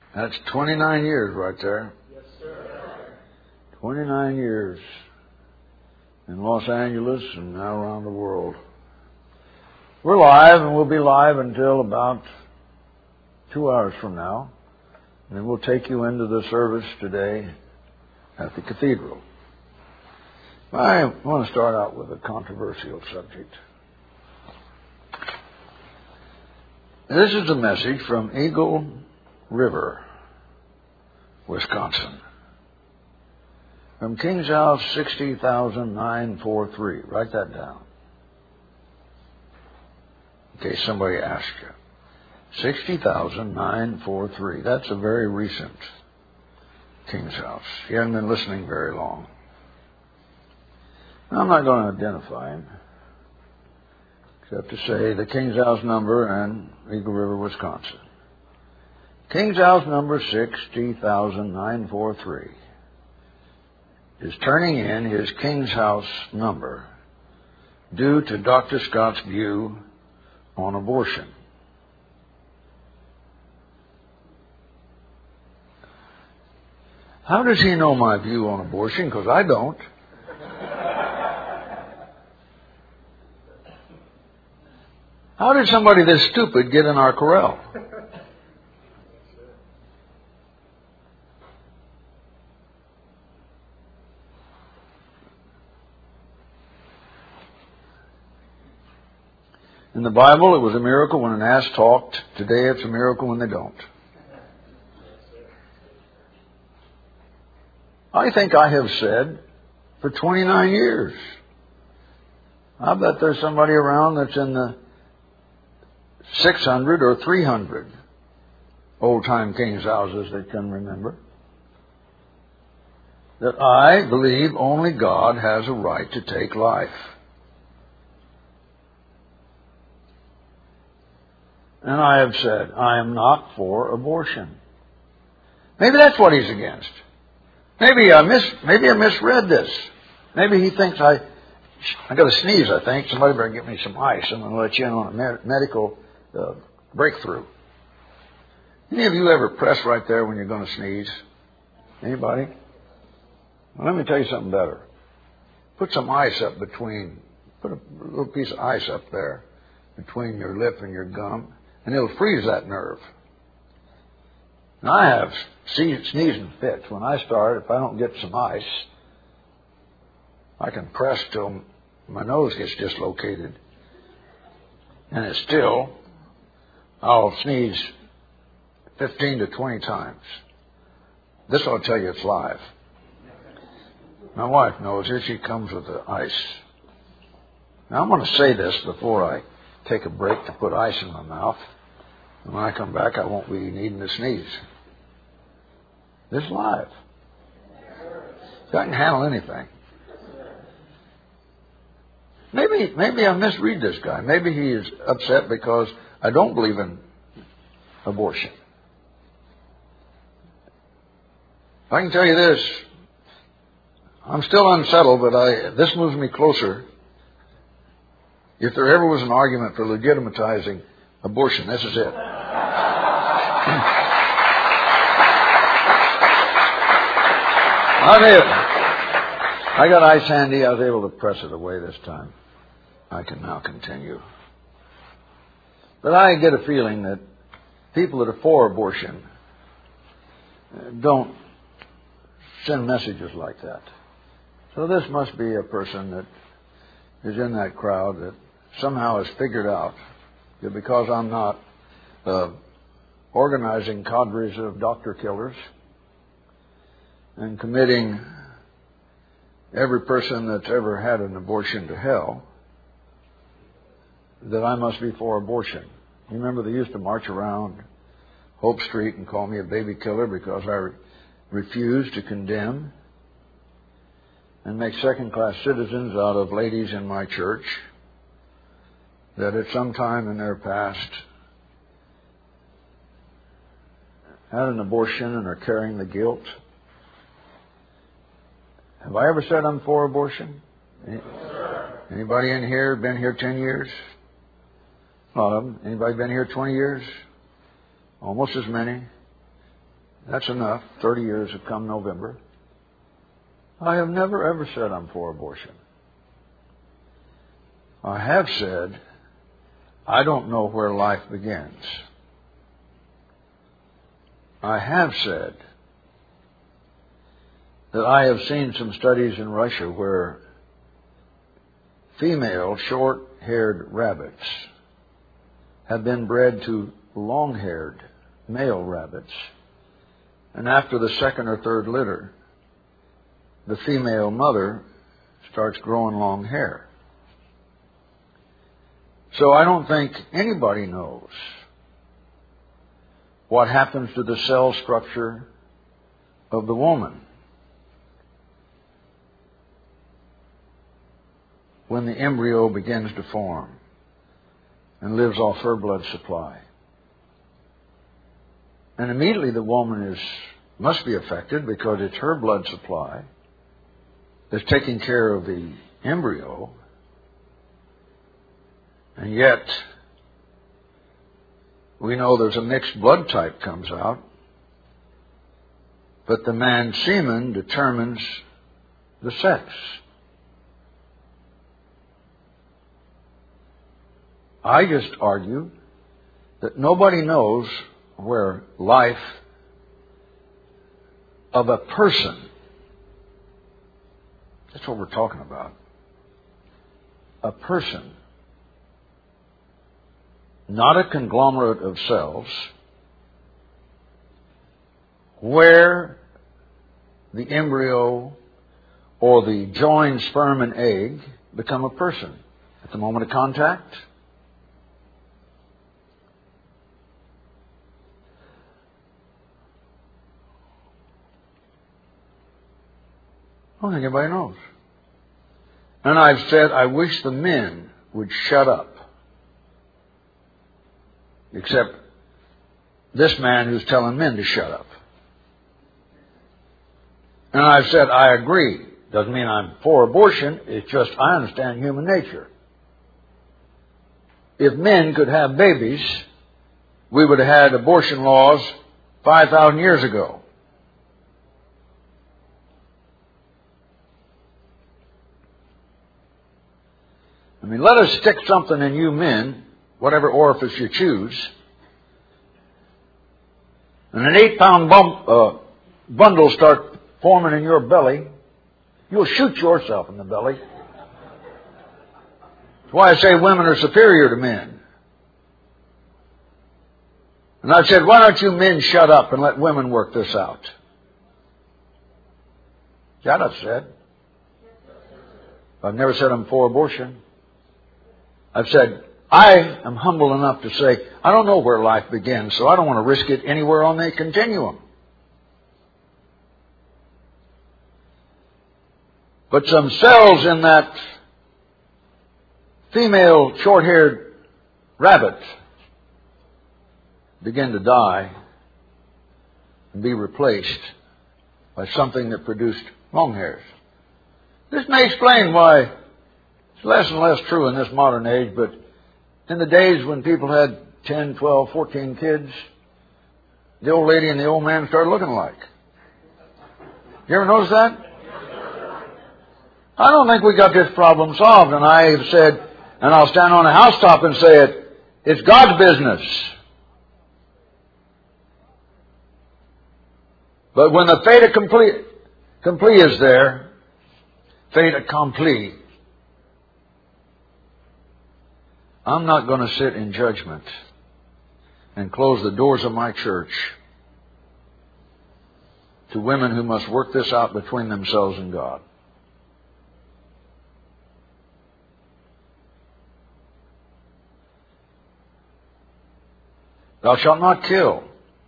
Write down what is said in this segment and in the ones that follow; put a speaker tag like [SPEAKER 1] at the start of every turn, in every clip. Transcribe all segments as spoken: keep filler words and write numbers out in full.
[SPEAKER 1] That's twenty-nine years right there.
[SPEAKER 2] Yes, sir.
[SPEAKER 1] twenty-nine years in Los Angeles and now around the world. We're live, and we'll be live until about two hours from now. And then we'll take you into the service today at the cathedral. I want to start out with a controversial subject. This is a message from Eagle River, Wisconsin. From King's House, sixty thousand nine forty-three. Write that down. In case somebody asks you. sixty thousand nine forty-three. That's a very recent King's House. He hasn't been listening very long. Now, I'm not going to identify him, except to say the King's House number and Eagle River, Wisconsin. King's House number sixty thousand nine forty-three is turning in his King's House number due to Doctor Scott's view on abortion. How does he know my view on abortion? Because I don't. How did somebody this stupid get in our corral? In the Bible, it was a miracle when an ass talked. Today, it's a miracle when they don't. I think I have said for twenty-nine years. I bet there's somebody around that's in the six hundred or three hundred old-time King's Houses that can remember, that I believe only God has a right to take life. And I have said, I am not for abortion. Maybe that's what he's against. Maybe I mis maybe I misread this. Maybe he thinks I I got to sneeze. I think somebody better get me some ice. I'm going to let you in on a med medical uh, breakthrough. Any of you ever press right there when you're going to sneeze? Anybody? Well, let me tell you something better. Put some ice up between. Put a little piece of ice up there between your lip and your gum, and it'll freeze that nerve. And I have sneezing fits. When I start, if I don't get some ice, I can press till my nose gets dislocated. And it's still, I'll sneeze fifteen to twenty times. This will tell you it's live. My wife knows. Here she comes with the ice. Now I'm going to say this before I take a break to put ice in my mouth. And when I come back, I won't be needing to sneeze. This is live. So I can handle anything. Maybe, maybe I misread this guy. Maybe he is upset because I don't believe in abortion. I can tell you this. I'm still unsettled, but I, this moves me closer. If there ever was an argument for legitimatizing abortion, this is it. I did. I got ice handy. I was able to press it away this time. I can now continue. But I get a feeling that people that are for abortion don't send messages like that. So this must be a person that is in that crowd that somehow has figured out that because I'm not uh, organizing cadres of doctor killers and committing every person that's ever had an abortion to hell, that I must be for abortion. You remember they used to march around Hope Street and call me a baby killer because I re refused to condemn and make second-class citizens out of ladies in my church that at some time in their past had an abortion and are carrying the guilt. Have I ever said I'm for abortion? Any, anybody in here been here ten years? A lot of them. Anybody been here twenty years? Almost as many. That's enough. Thirty years have come November. I have never ever said I'm for abortion. I have said I don't know where life begins. I have said that I have seen some studies in Russia where female short-haired rabbits have been bred to long-haired male rabbits. And after the second or third litter, the female mother starts growing long hair. So I don't think anybody knows what happens to the cell structure of the woman when the embryo begins to form and lives off her blood supply. And immediately the woman is must be affected because it's her blood supply that's taking care of the embryo. And yet, we know there's a mixed blood type comes out, but the man's semen determines the sex. I just argue that nobody knows where life of a person, that's what we're talking about, a person, not a conglomerate of cells, where the embryo or the joined sperm and egg become a person at the moment of contact. I don't think anybody knows. And I've said, I wish the men would shut up. Except this man who's telling men to shut up. And I've said, I agree. Doesn't mean I'm for abortion. It's just I understand human nature. If men could have babies, we would have had abortion laws five thousand years ago. I mean, let us stick something in you men, whatever orifice you choose, and an eight-pound bump, uh, bundle start forming in your belly, you'll shoot yourself in the belly. That's why I say women are superior to men. And I've said, why don't you men shut up and let women work this out? That I've said. I've never said I'm for abortion. I've said, I am humble enough to say, I don't know where life begins, so I don't want to risk it anywhere on the continuum. But some cells in that female short-haired rabbit begin to die and be replaced by something that produced long hairs. This may explain why it's less and less true in this modern age, but in the days when people had ten, twelve, fourteen kids, the old lady and the old man started looking alike. You ever notice that? I don't think we got this problem solved, and I have said, and I'll stand on a housetop and say it, it's God's business. But when the fait accompli, accompli is there, fait accompli, I'm not going to sit in judgment and close the doors of my church to women who must work this out between themselves and God. Thou shalt not kill.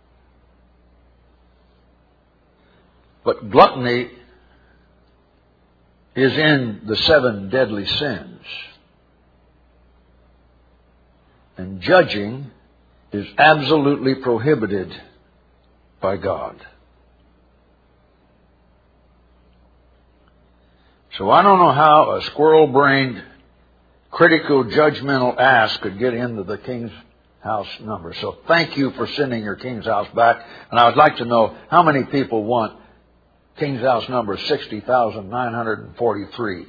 [SPEAKER 1] But gluttony is in the seven deadly sins. And judging is absolutely prohibited by God. So I don't know how a squirrel-brained, critical, judgmental ass could get into the king's house number. So thank you for sending your King's House back. And I would like to know how many people want King's House number sixty thousand nine hundred forty-three.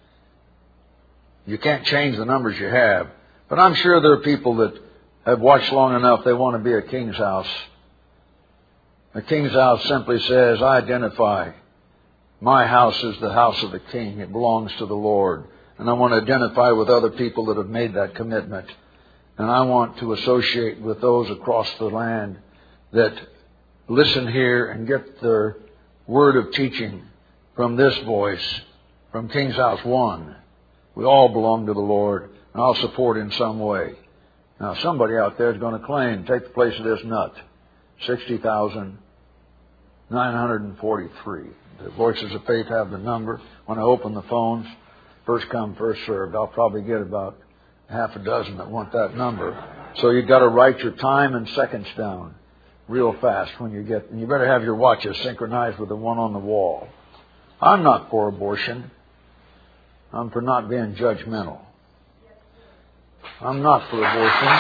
[SPEAKER 1] You can't change the numbers you have. But I'm sure there are people that have watched long enough, they want to be a King's House. A King's House simply says, I identify my house is the house of the King. It belongs to the Lord. And I want to identify with other people that have made that commitment. And I want to associate with those across the land that listen here and get their word of teaching from this voice, from King's House One. We all belong to the Lord, and I'll support in some way. Now, somebody out there is going to claim, take the place of this nut, sixty thousand nine hundred forty-three. The Voices of Faith have the number. When I open the phones, first come, first served, I'll probably get about half a dozen that want that number. So you've got to write your time and seconds down real fast when you get, and you better have your watches synchronized with the one on the wall. I'm not for abortion. I'm for not being judgmental. I'm not for abortion.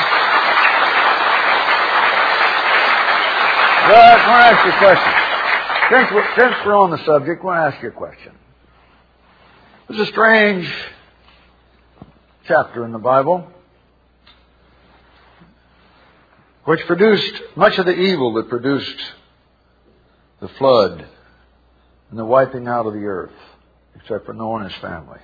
[SPEAKER 1] Well, I want to ask you a question. Since we're, since we're on the subject, I want to ask you a question. There's a strange chapter in the Bible which produced much of the evil that produced the flood and the wiping out of the earth, except for Noah and his family.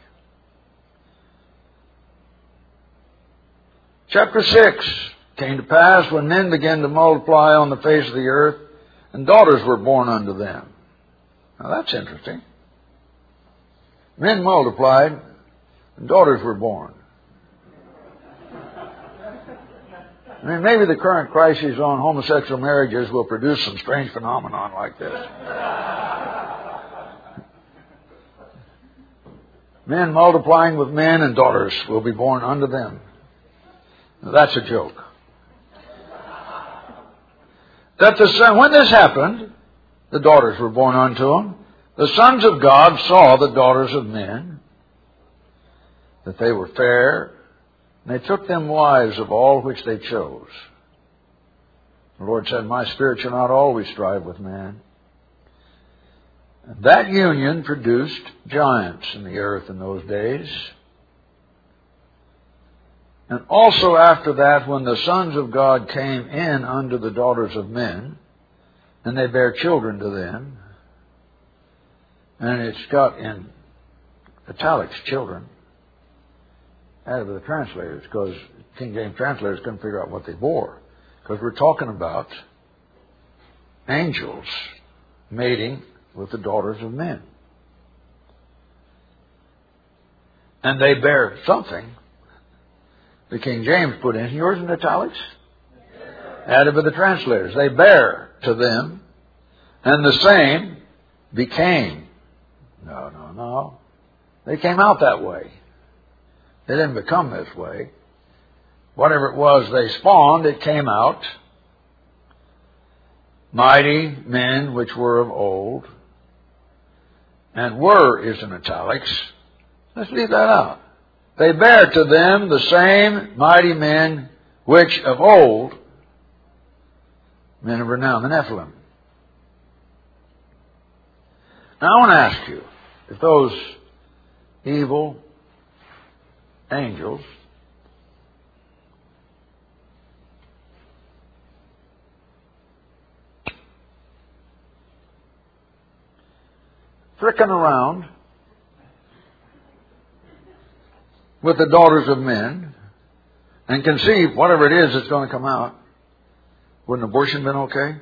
[SPEAKER 1] Chapter six came to pass when men began to multiply on the face of the earth, and daughters were born unto them. Now that's interesting. Men multiplied, and daughters were born. I mean, maybe the current crisis on homosexual marriages will produce some strange phenomenon like this. Men multiplying with men, and daughters will be born unto them. Now, that's a joke. That the son, when this happened, the daughters were born unto them. The sons of God saw the daughters of men, that they were fair, and they took them wives of all which they chose. The Lord said, my spirit shall not always strive with man. And that union produced giants in the earth in those days. And also after that, when the sons of God came in unto the daughters of men, and they bare children to them, and it's got in italics, children, added with the translators, because King James translators couldn't figure out what they bore. Because we're talking about angels mating with the daughters of men. And they bear something. The King James put in, yours in italics? Added with the translators. They bear to them, and the same became. No, no, no. They came out that way. They didn't become this way. Whatever it was they spawned, it came out. Mighty men which were of old. And were is in italics. Let's leave that out. They bear to them the same mighty men which of old, men of renown, the Nephilim. Now I want to ask you, if those evil angels frickin' around with the daughters of men and conceive whatever it is that's going to come out, wouldn't abortion been okay?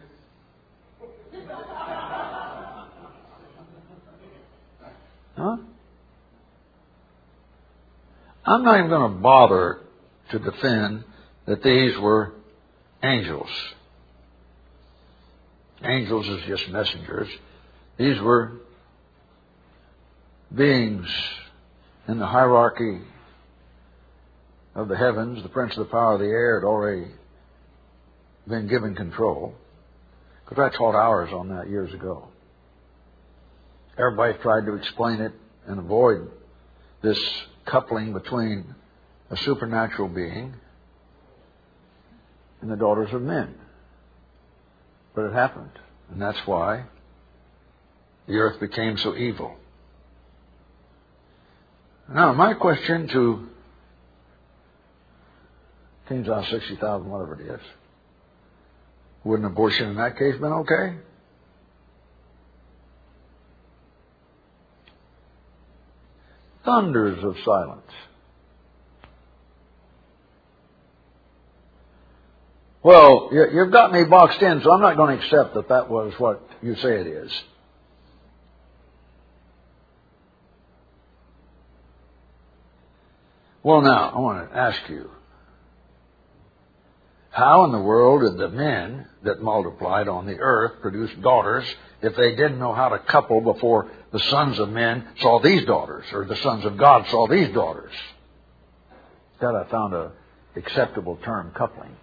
[SPEAKER 1] Huh? I'm not even going to bother to defend that these were angels. Angels is just messengers. These were beings in the hierarchy of the heavens. The prince of the power of the air had already been given control. Because I taught hours on that years ago. Everybody tried to explain it and avoid this coupling between a supernatural being and the daughters of men. But it happened. And that's why the earth became so evil. Now, my question to Kings out sixty thousand, whatever it is, wouldn't abortion in that case been okay? Thunders of silence. Well, you've got me boxed in, so I'm not going to accept that that was what you say it is. Well, now, I want to ask you, how in the world did the men that multiplied on the earth produce daughters if they didn't know how to couple before the sons of men saw these daughters, or the sons of God saw these daughters? That I found a acceptable term, coupling.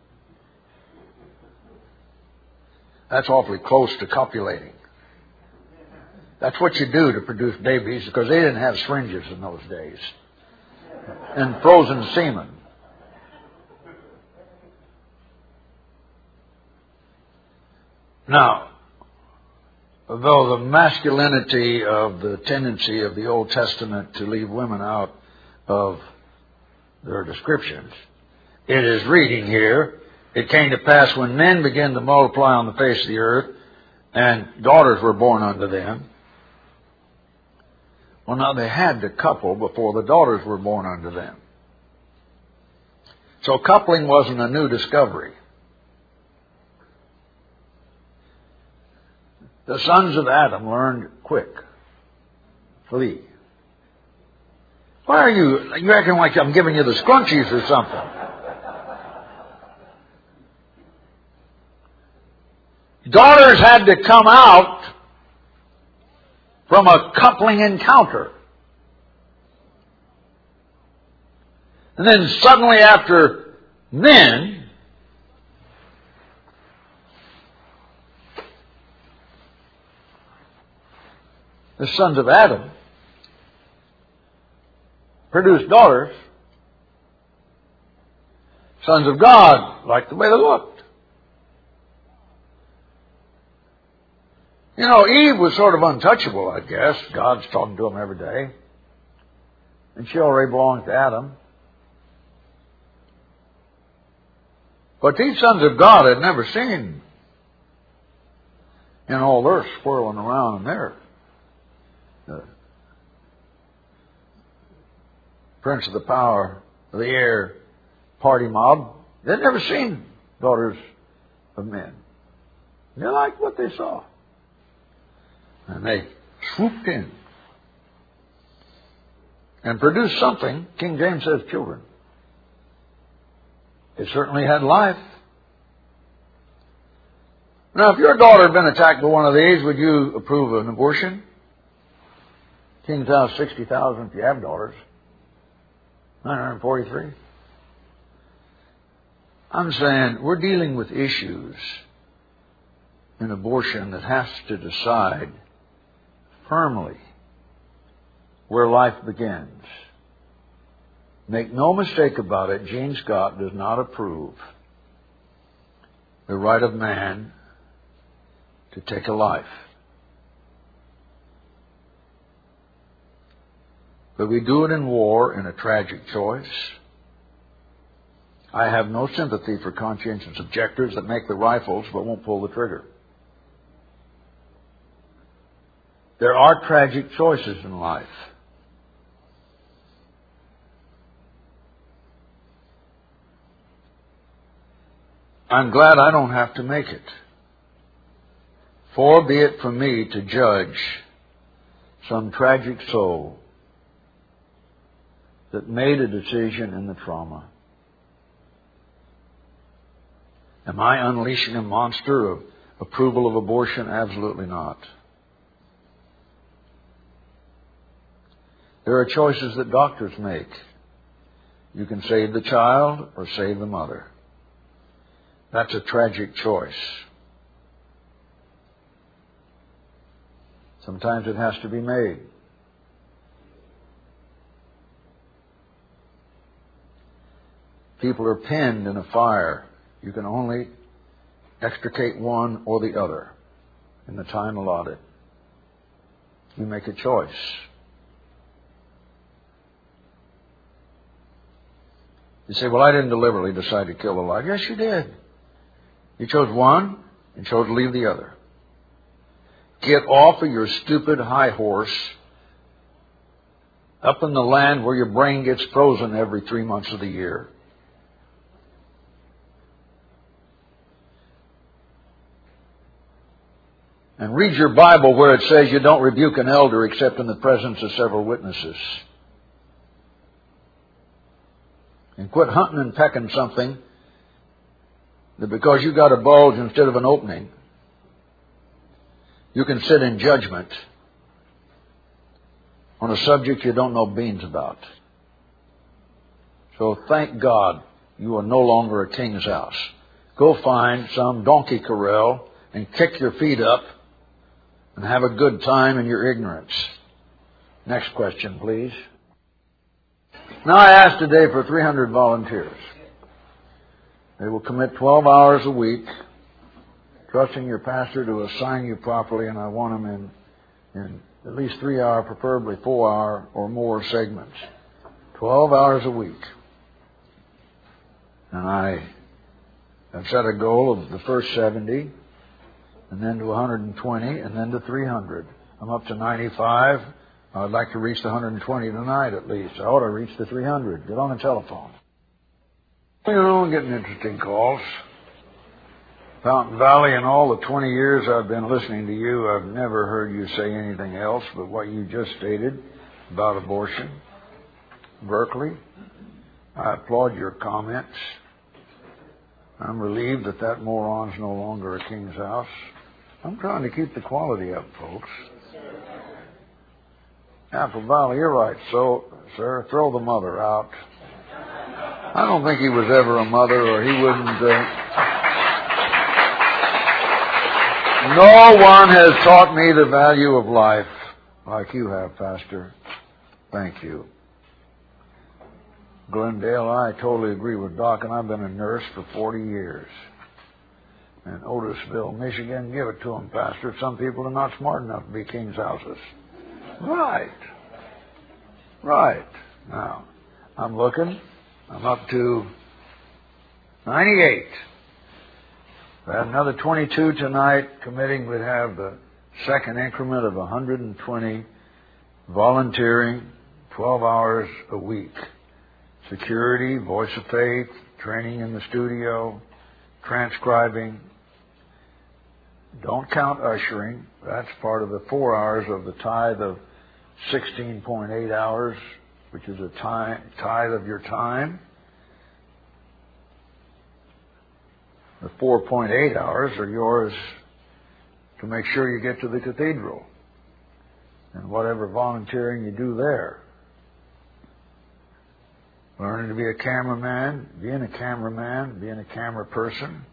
[SPEAKER 1] That's awfully close to copulating. That's what you do to produce babies, because they didn't have syringes in those days. And frozen semen. Now, though the masculinity of the tendency of the Old Testament to leave women out of their descriptions, it is reading here, it came to pass when men began to multiply on the face of the earth, and daughters were born unto them. Well, now they had to couple before the daughters were born unto them. So coupling wasn't a new discovery. The sons of Adam learned quick. Flee. Why are you, you acting like I'm giving you the scrunchies or something? Daughters had to come out from a coupling encounter. And then suddenly after men, the sons of Adam produced daughters. Sons of God liked the way they looked. You know, Eve was sort of untouchable, I guess. God's talking to him every day. And she already belonged to Adam. But these sons of God had never seen in all earth swirling around in there. The prince of the power of the air party mob. They'd never seen daughters of men. They liked what they saw. And they swooped in and produced something. King James says children. It certainly had life. Now, if your daughter had been attacked by one of these, would you approve of an abortion? King's House, sixty thousand if you have daughters. nine hundred forty-three. I'm saying we're dealing with issues in abortion that has to decide firmly where life begins. Make no mistake about it, Gene Scott does not approve the right of man to take a life. But we do it in war in a tragic choice. I have no sympathy for conscientious objectors that make the rifles but won't pull the trigger. There are tragic choices in life. I'm glad I don't have to make it. For be it from me to judge some tragic soul that made a decision in the trauma. Am I unleashing a monster of approval of abortion? Absolutely not. There are choices that doctors make. You can save the child or save the mother. That's a tragic choice. Sometimes it has to be made. People are pinned in a fire You can only extricate one or the other in the time allotted. You make a choice. You say, well, I didn't deliberately decide to kill the life. Yes, you did. You chose one and chose to leave the other. Get off of your stupid high horse up in the land where your brain gets frozen every three months of the year. And read your Bible where it says you don't rebuke an elder except in the presence of several witnesses. And quit hunting and pecking something that because you got a bulge instead of an opening, you can sit in judgment on a subject you don't know beans about. So thank God you are no longer a king's house. Go find some donkey corral and kick your feet up and have a good time in your ignorance. Next question, please. Now I ask today for three hundred volunteers. They will commit twelve hours a week, trusting your pastor to assign you properly, and I want them in, in at least three hour, preferably four hour or more segments. twelve hours a week. And I have set a goal of the first seventy, and then to one hundred twenty, and then to three hundred. I'm up to ninety-five. I'd like to reach the one hundred twenty tonight at least. I ought to reach the three hundred. Get on the telephone. You know, I'm getting interesting calls. Fountain Valley, in all the twenty years I've been listening to you, I've never heard you say anything else but what you just stated about abortion. Berkeley, I applaud your comments. I'm relieved that that moron's no longer a king's house. I'm trying to keep the quality up, folks. Apple Valley, you're right. So, sir, throw the mother out. I don't think he was ever a mother, or he wouldn't. Uh... No one has taught me the value of life like you have, Pastor. Thank you. Glendale, I totally agree with Doc, and I've been a nurse for forty years. And Otisville, Michigan, give it to them, Pastor. Some people are not smart enough to be king's houses. Right. Right. Now, I'm looking. I'm up to ninety-eight. I have another twenty-two tonight, committing we'd have the second increment of one hundred twenty volunteering, twelve hours a week. Security, voice of faith, training in the studio, transcribing. Don't count ushering. That's part of the four hours of the tithe of sixteen point eight hours, which is a time, tithe of your time. The four point eight hours are yours to make sure you get to the cathedral and whatever volunteering you do there. Learning to be a cameraman, being a cameraman, being a camera person.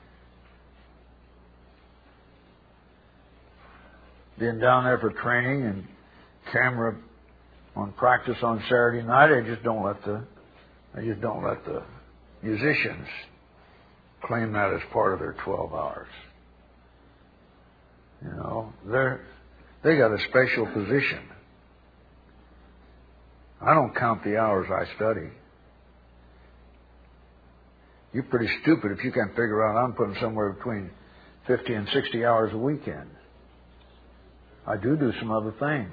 [SPEAKER 1] Being down there for training and camera on practice on Saturday night, I just don't let the I just don't let the musicians claim that as part of their twelve hours. You know, they're they got a special position. I don't count the hours I study. You're pretty stupid if you can't figure out I'm putting somewhere between fifty and sixty hours a weekend. I do do some other things.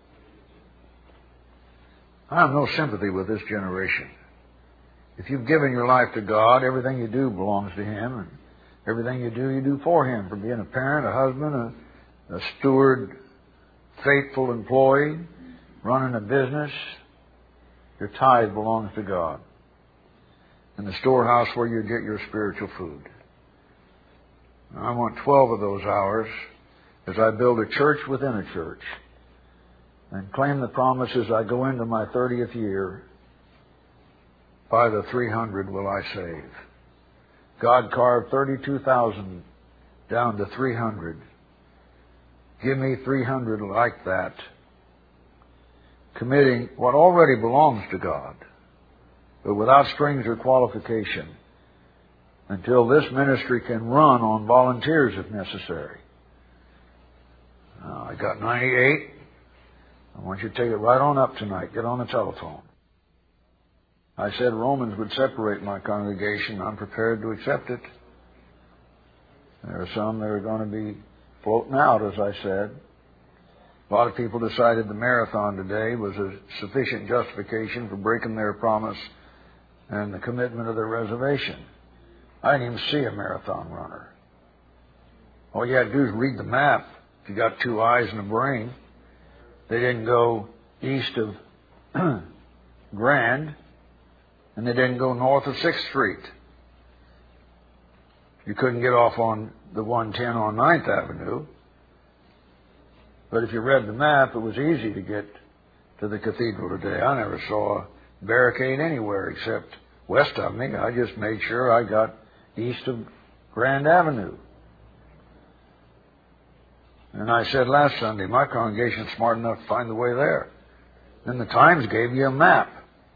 [SPEAKER 1] I have no sympathy with this generation. If you've given your life to God, everything you do belongs to Him, and everything you do, you do for Him. For being a parent, a husband, a, a steward, faithful employee, running a business, your tithe belongs to God. And the storehouse where you get your spiritual food. I want twelve of those hours as I build a church within a church and claim the promises I go into my thirtieth year. By the three hundred will I save. God carved thirty-two thousand down to three hundred. Give me three hundred like that, committing what already belongs to God, but without strings or qualification. until this ministry can run on volunteers if necessary. Uh, I got ninety-eight. I want you to take it right on up tonight. Get on the telephone. I said Romans would separate my congregation. I'm prepared to accept it. There are some that are going to be floating out, as I said. A lot of people decided the marathon today was a sufficient justification for breaking their promise and the commitment of their reservation. I didn't even see a marathon runner. All you had to do is read the map if you got two eyes and a brain. They didn't go east of Grand, and they didn't go north of sixth Street. You couldn't get off on the one ten on ninth Avenue. But if you read the map, it was easy to get to the cathedral today. I never saw a barricade anywhere except west of me. I just made sure I got east of Grand Avenue. And I said last Sunday, my congregation's smart enough to find the way there. Then the Times gave you a map.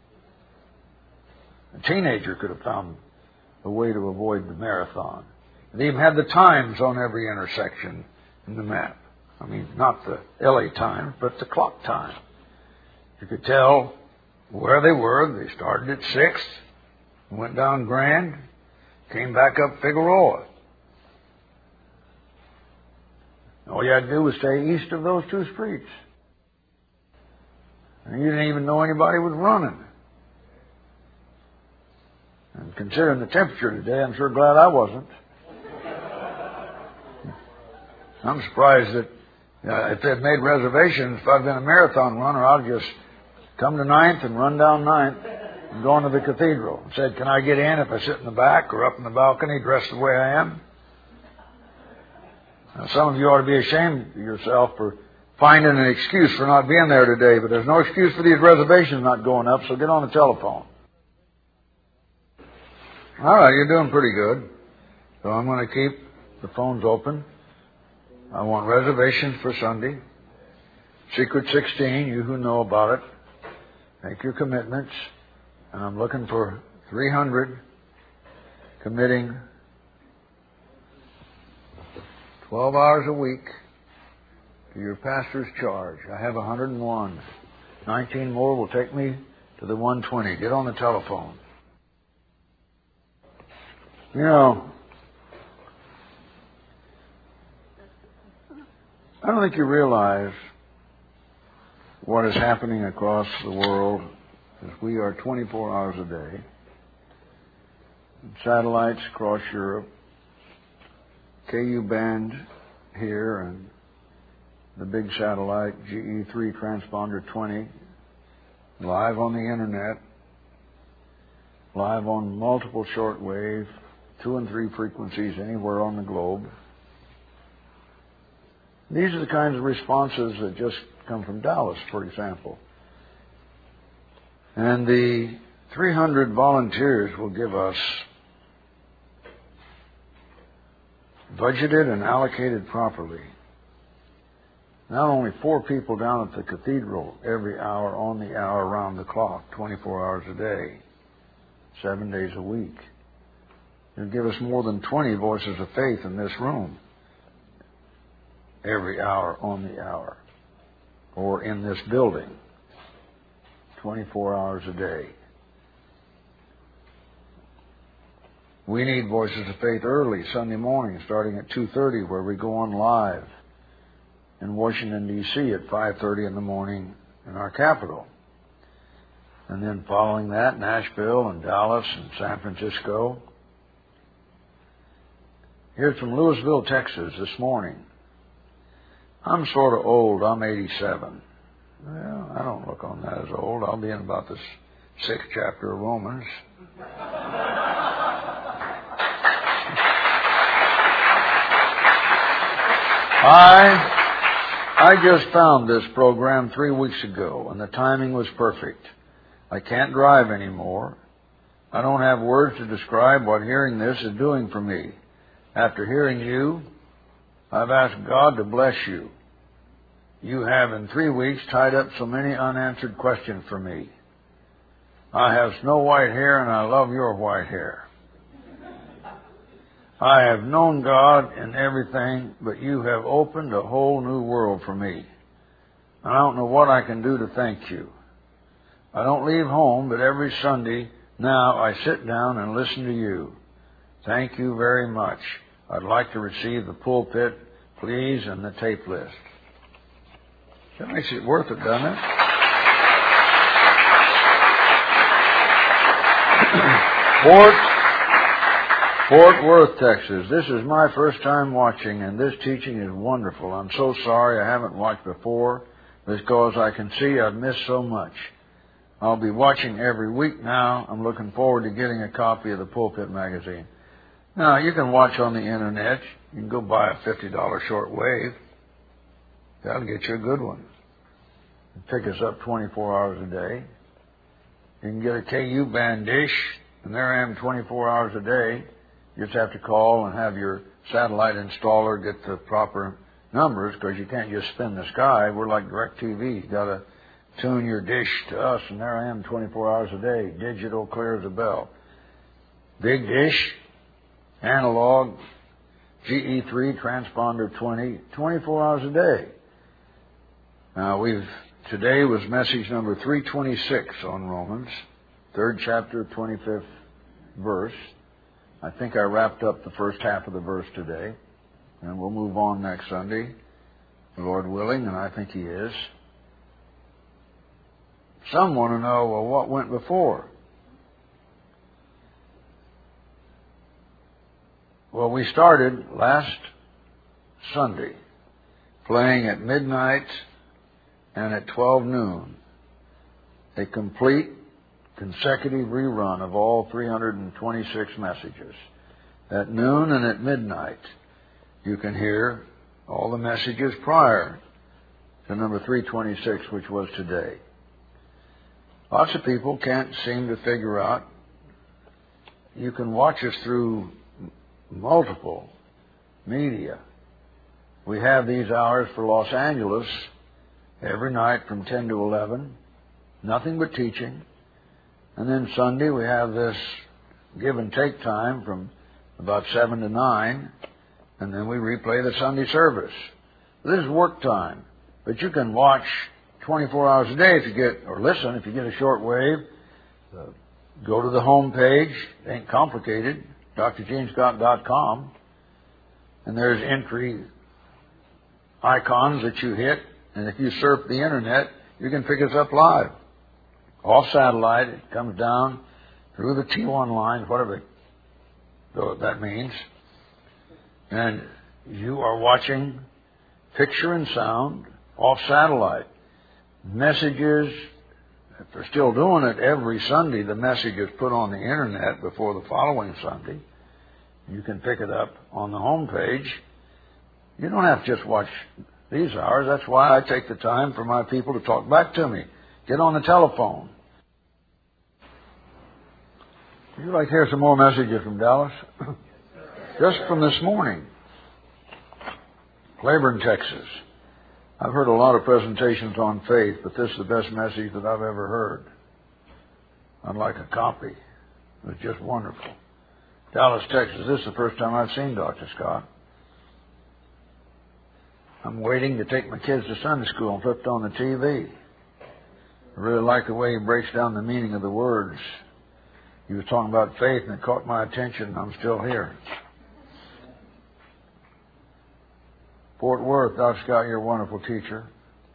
[SPEAKER 1] A teenager could have found a way to avoid the marathon. They even had the times on every intersection in the map. I mean, not the L A Times, but the clock time. You could tell where they were. They started at sixth, went down Grand, came back up Figueroa. All you had to do was stay east of those two streets. And you didn't even know anybody was running. And considering the temperature today, I'm sure glad I wasn't. I'm surprised that uh, if they'd made reservations, if I'd been a marathon runner, I'd just come to ninth and run down ninth and go into the cathedral and said, can I get in if I sit in the back or up in the balcony dressed the way I am? Now, some of you ought to be ashamed of yourself for finding an excuse for not being there today, but there's no excuse for these reservations not going up, so get on the telephone. All right, you're doing pretty good. So I'm going to keep the phones open. I want reservations for Sunday. Secret sixteen, you who know about it, make your commitments. And I'm looking for three hundred committing twelve hours a week to your pastor's charge. I have one hundred one. nineteen more will take me to the one twenty. Get on the telephone. You know, I don't think you realize what is happening across the world, as we are twenty-four hours a day. Satellites across Europe, K U band here, and the big satellite, G E three transponder twenty, live on the internet, live on multiple shortwave, two and three frequencies anywhere on the globe. These are the kinds of responses that just come from Dallas, for example. And the three hundred volunteers will give us budgeted and allocated properly. Not only four people down at the cathedral every hour, on the hour, around the clock, twenty-four hours a day, seven days a week. It'll give us more than twenty voices of faith in this room every hour, on the hour, or in this building, twenty-four hours a day. We need voices of faith early, Sunday morning, starting at two thirty, where we go on live in Washington, D C at five thirty in the morning in our capital. And then following that, Nashville and Dallas and San Francisco. Here's from Louisville, Texas this morning. I'm sort of old. I'm eighty-seven. Well, I don't look on that as old. I'll be in about the sixth chapter of Romans. I, I just found this program three weeks ago, and the timing was perfect. I can't drive anymore. I don't have words to describe what hearing this is doing for me. After hearing you, I've asked God to bless you. You have in three weeks tied up so many unanswered questions for me. I have snow white hair and I love your white hair. I have known God in everything, but you have opened a whole new world for me. I don't know what I can do to thank you. I don't leave home, but every Sunday now I sit down and listen to you. Thank you very much. I'd like to receive the pulpit, please, and the tape list. That makes it worth it, doesn't it? Fort, Fort Worth, Texas. This is my first time watching, and this teaching is wonderful. I'm so sorry I haven't watched before, because I can see I've missed so much. I'll be watching every week now. I'm looking forward to getting a copy of the Pulpit magazine. Now, you can watch on the Internet. You can go buy a fifty dollars shortwave. That'll get you a good one. Pick us up twenty-four hours a day. You can get a K U band dish, and there I am twenty-four hours a day. You just have to call and have your satellite installer get the proper numbers, because you can't just spin the sky. We're like DirecTV. You've got to tune your dish to us, and there I am twenty-four hours a day. Digital, clear as a bell. Big dish, analog, G E three, transponder twenty, twenty-four hours a day. Now, we've today was message number three twenty-six on Romans, third chapter, twenty-fifth verse. I think I wrapped up the first half of the verse today, and we'll move on next Sunday, the Lord willing, and I think He is. Some want to know, well, what went before? Well, we started last Sunday playing at midnight and at twelve noon, a complete consecutive rerun of all three hundred twenty-six messages. At noon and at midnight, you can hear all the messages prior to number three twenty-six, which was today. Lots of people can't seem to figure out. You can watch us through multiple media. We have these hours for Los Angeles every night from ten to eleven, nothing but teaching. And then Sunday we have this give and take time from about seven to nine, and then we replay the Sunday service. This is work time, but you can watch twenty-four hours a day if you get, or listen if you get a short wave. Uh, go to the home page. It ain't complicated. D R James Scott dot com, and there's entry icons that you hit, and if you surf the Internet, you can pick us up live. Off satellite, it comes down through the T one line, whatever that means, and you are watching picture and sound off satellite. Messages, if they're still doing it every Sunday, the message is put on the Internet before the following Sunday. You can pick it up on the home page. You don't have to just watch these hours. That's why I take the time for my people to talk back to me. Get on the telephone. Would you like to hear some more messages from Dallas? Just from this morning. Claiborne, Texas. I've heard a lot of presentations on faith, but this is the best message that I've ever heard. I'd like a copy. It was just wonderful. Dallas, Texas. This is the first time I've seen Doctor Scott. I'm waiting to take my kids to Sunday school and flipped on the T V. I really like the way he breaks down the meaning of the words. He was talking about faith, and it caught my attention, and I'm still here. Fort Worth, Doctor Scott, you're a wonderful teacher.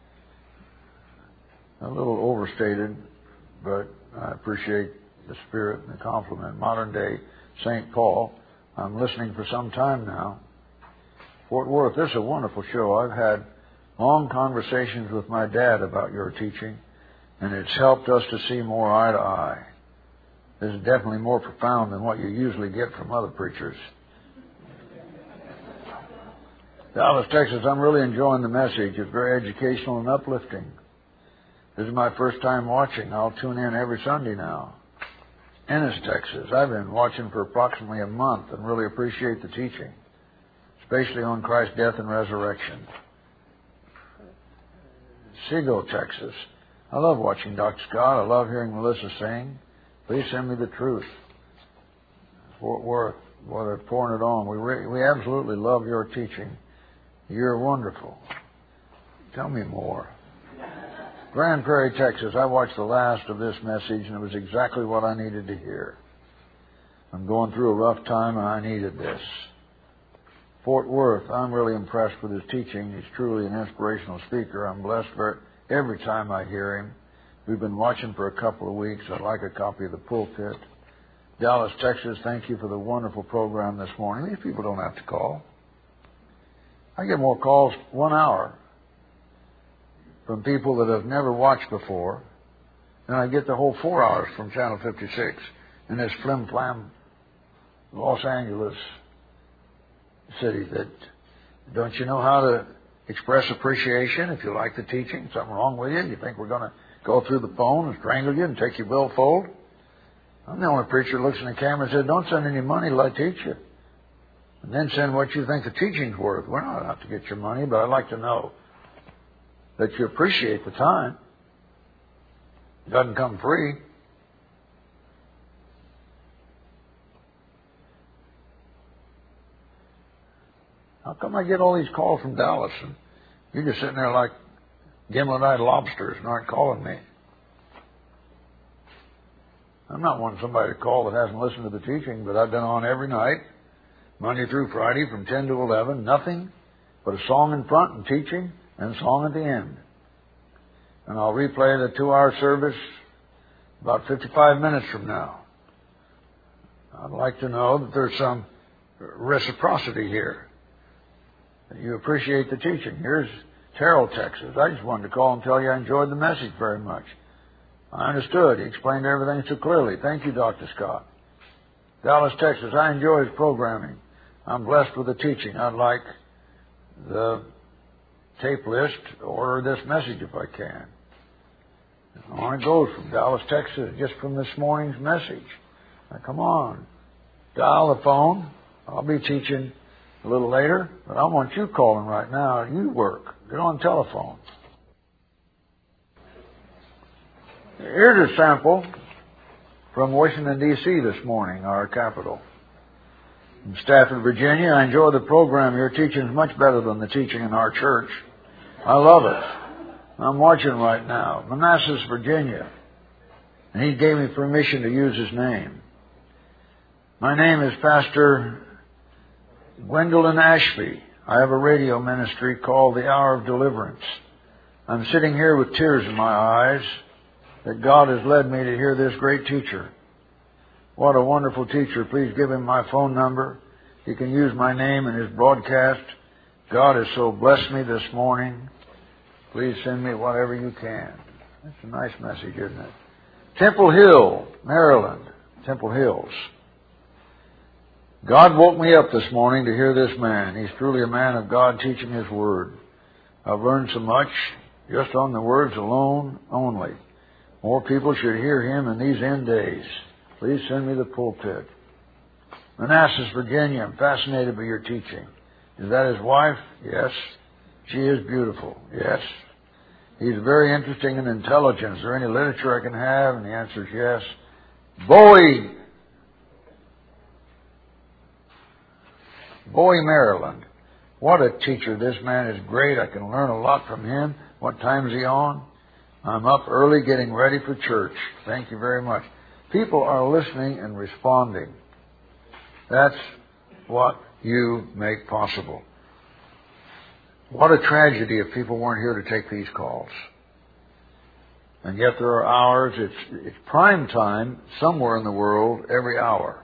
[SPEAKER 1] A little overstated, but I appreciate the spirit and the compliment. Modern day Saint Paul. I'm listening for some time now. Fort Worth, this is a wonderful show. I've had long conversations with my dad about your teaching, and it's helped us to see more eye to eye. This is definitely more profound than what you usually get from other preachers. Dallas, Texas, I'm really enjoying the message. It's very educational and uplifting. This is my first time watching. I'll tune in every Sunday now. Ennis, Texas. I've been watching for approximately a month and really appreciate the teaching, especially on Christ's death and resurrection. Seagull, Texas. I love watching Doctor Scott. I love hearing Melissa sing. Please send me the truth. Fort Worth. Boy, they're pouring it on. We re- we absolutely love your teaching. You're wonderful. Tell me more. Grand Prairie, Texas. I watched the last of this message, and it was exactly what I needed to hear. I'm going through a rough time, and I needed this. Fort Worth. I'm really impressed with his teaching. He's truly an inspirational speaker. I'm blessed for it every time I hear him. We've been watching for a couple of weeks. I'd like a copy of the pulpit. Dallas, Texas, thank you for the wonderful program this morning. These people don't have to call. I get more calls one hour from people that have never watched before than I get the whole four hours from Channel fifty-six in this flim-flam Los Angeles city. That, don't you know how to express appreciation if you like the teaching? Something wrong with you? You think we're going to go through the phone and strangle you and take your billfold? I'm the only preacher who looks in the camera and says, don't send any money till I teach you. And then send what you think the teaching's worth. We're not out to get your money, but I'd like to know that you appreciate the time. It doesn't come free. How come I get all these calls from Dallas and you're just sitting there like gimlet-eyed lobsters and aren't calling me? I'm not wanting somebody to call that hasn't listened to the teaching, but I've been on every night, Monday through Friday from ten to eleven, nothing but a song in front and teaching and a song at the end. And I'll replay the two-hour service about fifty-five minutes from now. I'd like to know that there's some reciprocity here. That you appreciate the teaching. Here's Terrell, Texas. I just wanted to call and tell you I enjoyed the message very much. I understood. He explained everything so clearly. Thank you, Doctor Scott. Dallas, Texas. I enjoy his programming. I'm blessed with the teaching. I'd like the tape list or this message if I can. And on it goes from Dallas, Texas, just from this morning's message. Now, come on. Dial the phone. I'll be teaching a little later, but I want you calling right now. You work. Get on telephone. Here's a sample from Washington, D C this morning, our capital. From Stafford, Virginia. I enjoy the program. Your teaching is much better than the teaching in our church. I love it. I'm watching right now. Manassas, Virginia. And he gave me permission to use his name. My name is Pastor Gwendolyn Ashby. I have a radio ministry called The Hour of Deliverance. I'm sitting here with tears in my eyes that God has led me to hear this great teacher. What a wonderful teacher. Please give him my phone number. He can use my name in his broadcast. God has so blessed me this morning. Please send me whatever you can. That's a nice message, isn't it? Temple Hill, Maryland. Temple Hills. God woke me up this morning to hear this man. He's truly a man of God teaching His Word. I've learned so much just on the words alone only. More people should hear him in these end days. Please send me the pulpit. Manassas, Virginia. I'm fascinated by your teaching. Is that his wife? Yes. She is beautiful. Yes. He's very interesting and intelligent. Is there any literature I can have? And the answer is yes. Bowie. Bowie, Maryland. What a teacher. This man is great. I can learn a lot from him. What time is he on? I'm up early getting ready for church. Thank you very much. People are listening and responding. That's what you make possible. What a tragedy if people weren't here to take these calls. And yet there are hours, it's, it's prime time somewhere in the world every hour.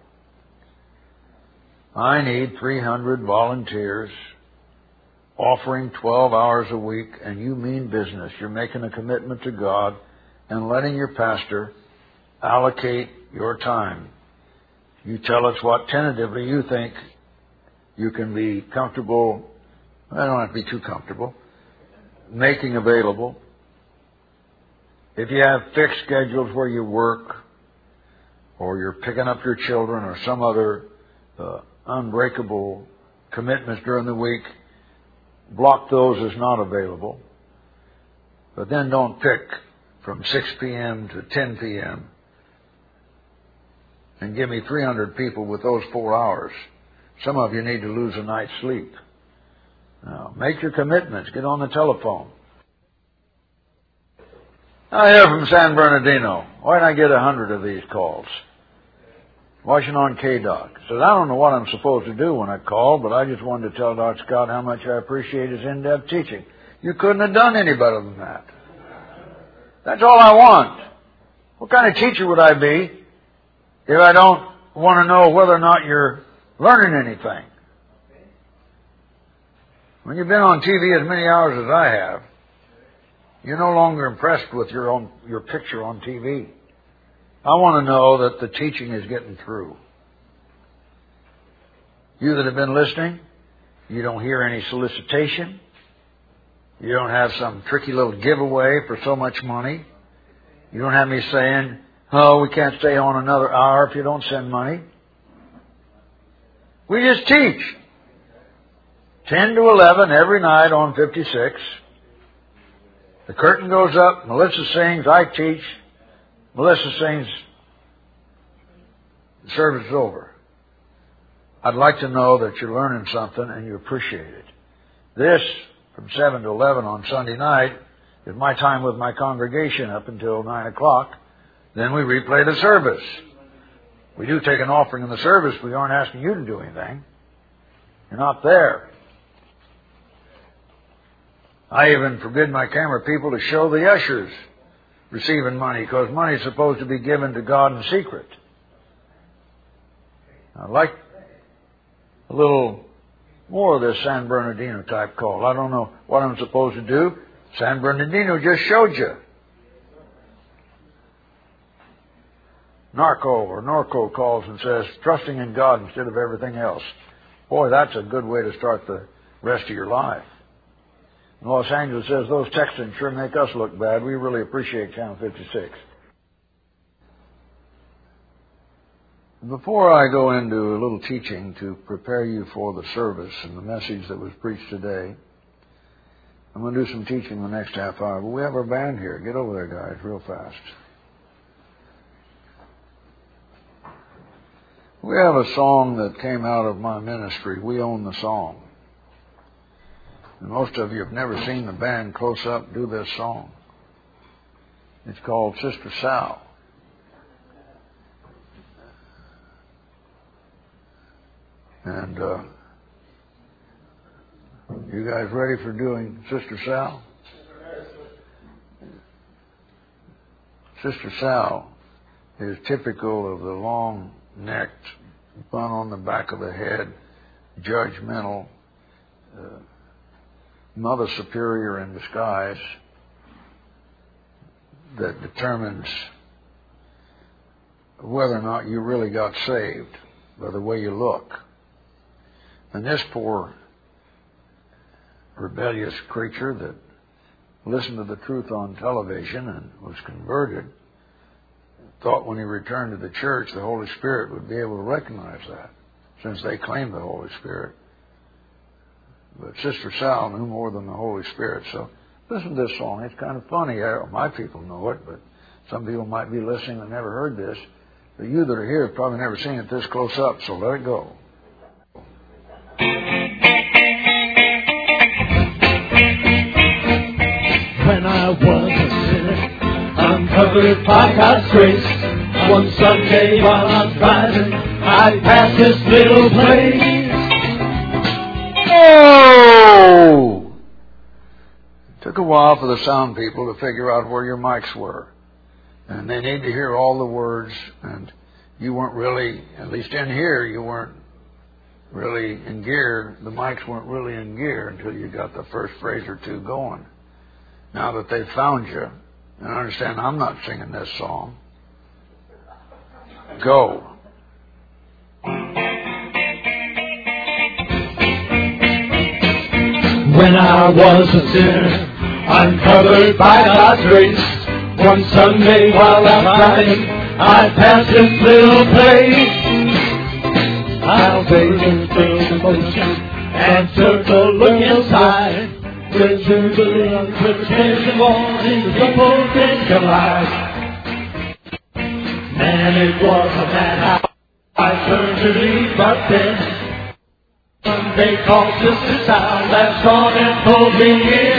[SPEAKER 1] I need three hundred volunteers offering twelve hours a week, and you mean business. You're making a commitment to God and letting your pastor allocate your time. You tell us what tentatively you think you can be comfortable, I don't have to be too comfortable, making available. If you have fixed schedules where you work, or you're picking up your children, or some other uh, unbreakable commitments during the week, block those as not available. But then don't pick from six p.m. to ten p.m. and give me three hundred people with those four hours. Some of you need to lose a night's sleep. Now, make your commitments. Get on the telephone. I hear from San Bernardino. Why didn't I get a hundred of these calls? Watching on K D O C. Says, I don't know what I'm supposed to do when I call, but I just wanted to tell Doctor Scott how much I appreciate his in-depth teaching. You couldn't have done any better than that. That's all I want. What kind of teacher would I be if I don't want to know whether or not you're learning anything? When you've been on T V as many hours as I have, you're no longer impressed with your own your picture on T V. I want to know that the teaching is getting through. You that have been listening, you don't hear any solicitation. You don't have some tricky little giveaway for so much money. You don't have me saying, oh, we can't stay on another hour if you don't send money. We just teach. ten to eleven every night on fifty-six. The curtain goes up, Melissa sings, I teach. Melissa sings, the service is over. I'd like to know that you're learning something and you appreciate it. This, from seven to eleven on Sunday night, is my time with my congregation up until nine o'clock. Then we replay the service. We do take an offering in the service. We aren't asking you to do anything. You're not there. I even forbid my camera people to show the ushers receiving money, because money is supposed to be given to God in secret. I'd like a little more of this San Bernardino type call. I don't know what I'm supposed to do. San Bernardino just showed you. Narco or Norco calls and says, trusting in God instead of everything else. Boy, that's a good way to start the rest of your life. Los Angeles says, those Texans sure make us look bad. We really appreciate Channel fifty-six. Before I go into a little teaching to prepare you for the service and the message that was preached today, I'm going to do some teaching the next half hour. But we have our band here. Get over there, guys, real fast. We have a song that came out of my ministry. We own the song. And most of you have never seen the band close up do this song. It's called Sister Sal. And uh, you guys ready for doing Sister Sal? Sister Sal is typical of the long-necked, bun on the back of the head, judgmental, uh, Mother Superior in disguise that determines whether or not you really got saved by the way you look. And this poor rebellious creature that listened to the truth on television and was converted thought when he returned to the church the Holy Spirit would be able to recognize that, since they claimed the Holy Spirit. But Sister Sal knew more than the Holy Spirit. So listen to this song. It's kind of funny. My people know it, but some people might be listening and never heard this. But you that are here have probably never seen it this close up, so let it go.
[SPEAKER 2] When I was a sinner, uncovered by God's grace, one Sunday while I'm driving, I passed this little place.
[SPEAKER 1] Oh! It took a while for the sound people to figure out where your mics were. And they need to hear all the words, and you weren't really, at least in here, you weren't really in gear. The mics weren't really in gear until you got the first phrase or two going. Now that they've found you, and understand I'm not singing this song, go.
[SPEAKER 2] When I was a sinner, uncovered by God's grace, one Sunday while I'm driving, I passed this little place. I obeyed the motion and took a look inside. Went through the little invitation morning, the potential life. Man, it was a madhouse. I turned to leave, but then they called Sister Sal, latched on and pulled me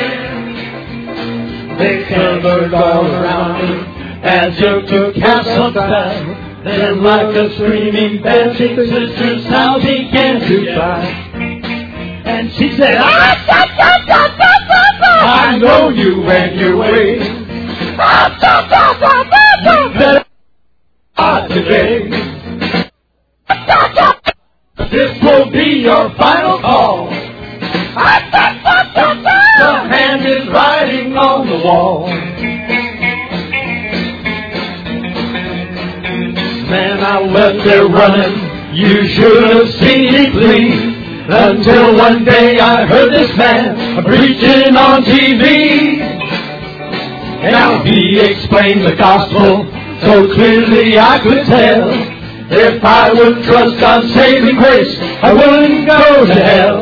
[SPEAKER 2] in. They gathered all around me as you took Castle down. Then like a screaming dancing Sister Sal began to cry. And she said, ah, da, da, da, da, da, da. I know you and your ways. Ah, da, da, da, da, da. You better not today. This will be your final call. The hand is writing on the wall. Man, I left there running. You should have seen me flee. Until one day I heard this man preaching on T V. Now he explained the gospel so clearly I could tell. If I would trust God's saving grace, I wouldn't go to hell.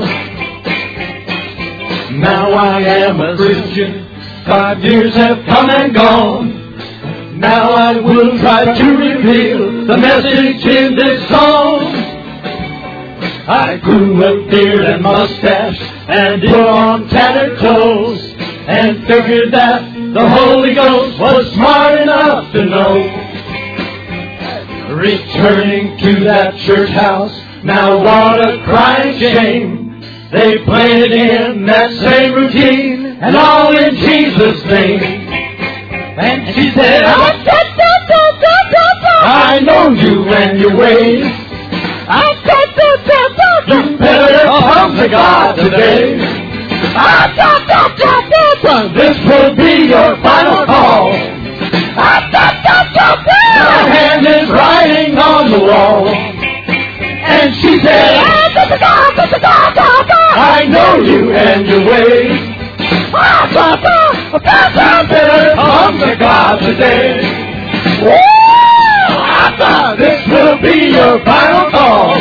[SPEAKER 2] Now I am a Christian. Five years have come and gone. Now I will try to reveal the message in this song. I grew a beard and mustache and put on tattered clothes and figured that the Holy Ghost was smart enough to know. Returning to that church house, now what a crying shame. They played in that same routine, and all in Jesus' name. And she said, I know you and your ways. You better come to God today. This will be your final call. Your hand is writing on the wall. And she said, I know you and your ways. You better come to God today. This will be your final call.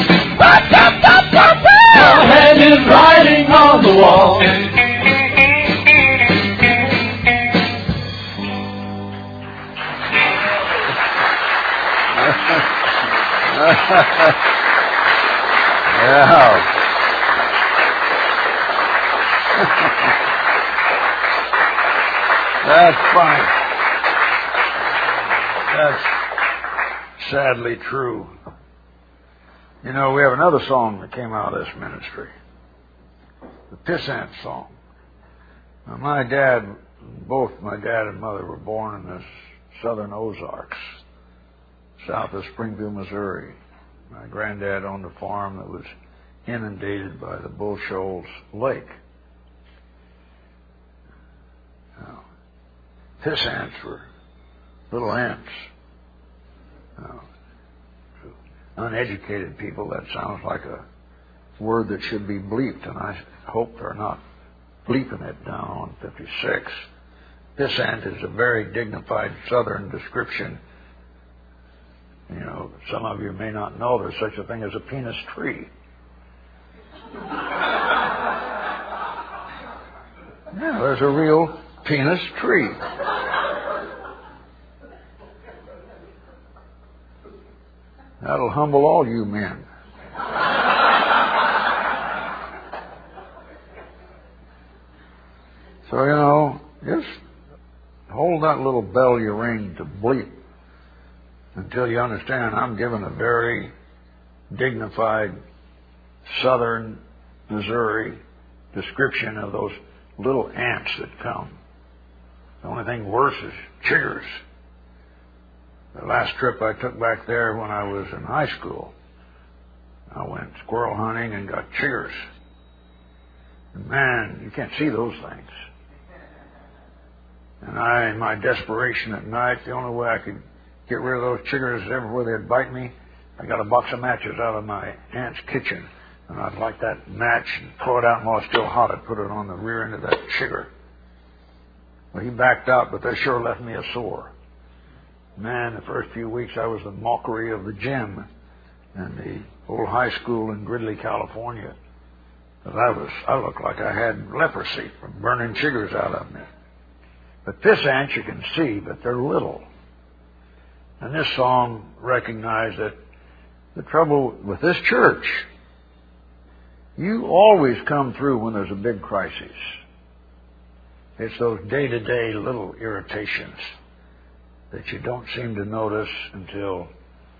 [SPEAKER 2] Your hand is writing on the wall.
[SPEAKER 1] Yeah. That's funny. That's sadly true. You know, we have another song that came out of this ministry. The Pissant song. Now, my dad, both my dad and mother were born in the southern Ozarks, south of Springfield, Missouri. My granddad owned a farm that was inundated by the Bull Shoals Lake. Now, piss ants were little ants. Now, to uneducated people, that sounds like a word that should be bleeped, and I hope they're not bleeping it down on fifty-six. Piss ant is a very dignified southern description. You know, some of you may not know there's such a thing as a penis tree. Yeah, there's a real penis tree. That'll humble all you men. So, you know, just hold that little bell you ring to bleep until you understand I'm giving a very dignified southern Missouri description of those little ants that come. The only thing worse is chiggers. The last trip I took back there when I was in high school, I went squirrel hunting and got chiggers. And man, you can't see those things. And I, in my desperation at night, the only way I could get rid of those chiggers everywhere they'd bite me, I got a box of matches out of my aunt's kitchen. And I'd light that match and throw it out, and while it's still hot, I'd put it on the rear end of that chigger. Well, he backed out, but that sure left me a sore. Man, the first few weeks I was the mockery of the gym in the old high school in Gridley, California. But I was, I looked like I had leprosy from burning chiggers out of me. But piss ants you can see, but they're little. And this song recognized that The trouble with this church, you always come through when there's a big crisis. It's those day-to-day little irritations that you don't seem to notice until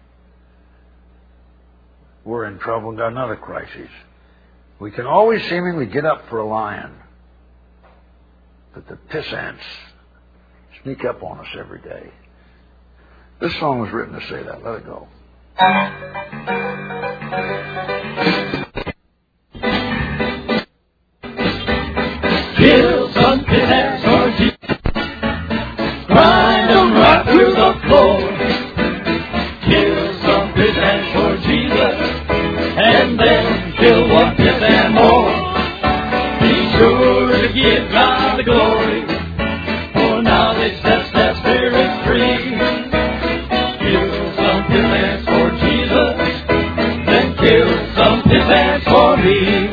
[SPEAKER 1] we're in trouble and got another crisis. We can always seemingly get up for a lion, but the pissants sneak up on us every day. This song was written to say that. Let it go.
[SPEAKER 2] Kill some pissants for Jesus. Grind them right through the floor. Kill some pissants for Jesus. And then kill one pissant more. Be sure to give God the glory. For knowledge sets that spirit free. Kill some pissants for Jesus. Then kill some pissants for me.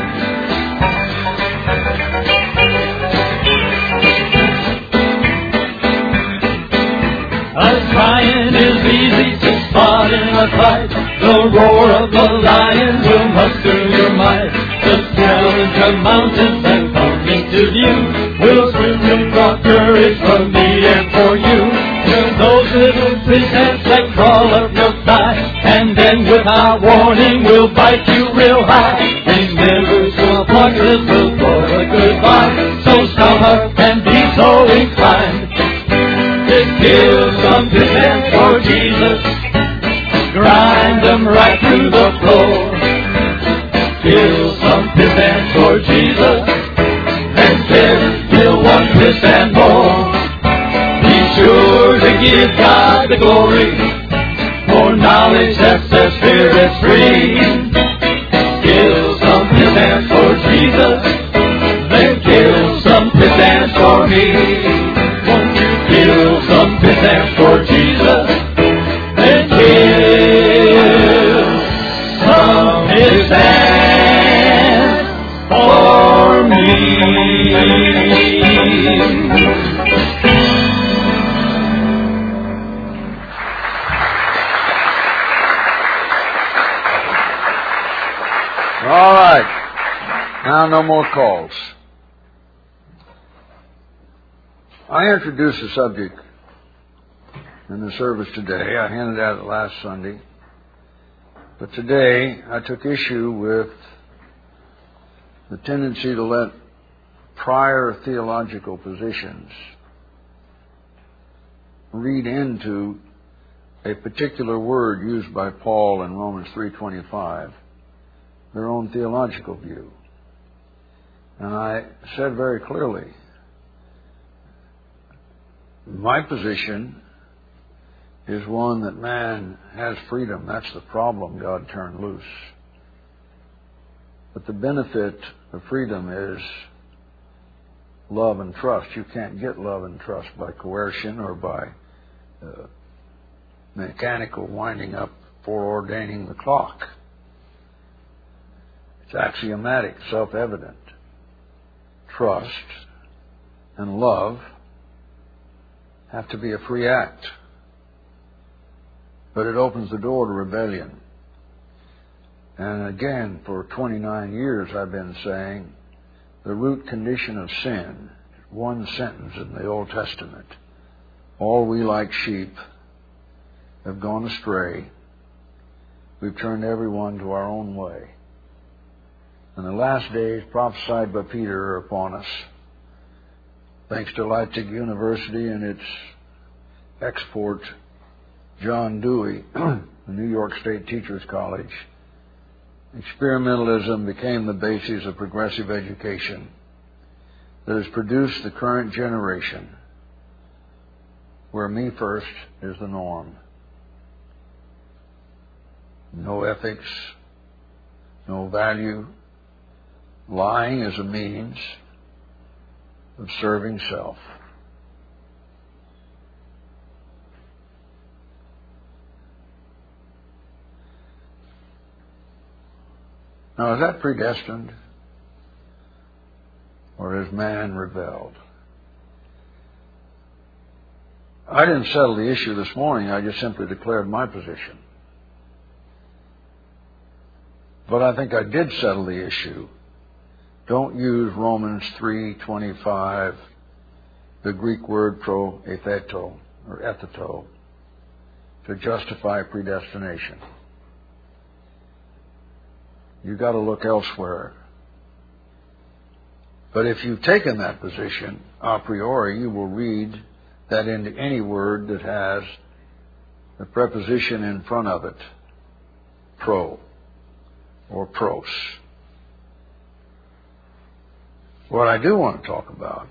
[SPEAKER 2] Lion is easy to spot in a fight. The roar of the lion will muster your might. The challenge of mountains that come into view will swim and draw courage from me and for you. Till those little pissants that crawl up your thigh, and then without warning will bite you real high. Remember, so pointless will for a goodbye. So stop up and be so inclined. Kill some pissants for Jesus. Grind them right through the floor. Kill some pissants for Jesus. And then kill one pissant more. Be sure to give God the glory. For knowledge sets the spirit free. Kill some pissants for Jesus. Then kill some pissants for me. Kill some pissants for Jesus, and kill some pissants for me.
[SPEAKER 1] All right. Now no more calls. I introduced the subject in the service today. I hinted at it last Sunday. But today I took issue with the tendency to let prior theological positions read into a particular word used by Paul in Romans three twenty-five, their own theological view. And I said very clearly, my position is one that man has freedom. That's the problem God turned loose. But the benefit of freedom is love and trust. You can't get love and trust by coercion or by uh, mechanical winding up, foreordaining the clock. It's axiomatic, self-evident. Trust and love have to be a free act. But it opens the door to rebellion. And again, for twenty-nine years I've been saying the root condition of sin, one sentence in the Old Testament, all we like sheep have gone astray. We've turned everyone to our own way. And the last days prophesied by Peter are upon us. Thanks to Leipzig University and its export, John Dewey, the New York State Teachers College, experimentalism became the basis of progressive education that has produced the current generation where me first is the norm. No ethics, no value. Lying is a means of serving self. Now, is that predestined? Or has man rebelled? I didn't settle the issue this morning. I just simply declared my position. but I think I did settle the issue. Don't use Romans three twenty-five, the Greek word pro etheto, or etheto, to justify predestination. You've got to look elsewhere. But if you've taken that position, a priori, you will read that into any word that has the preposition in front of it, pro or pros. What I do want to talk about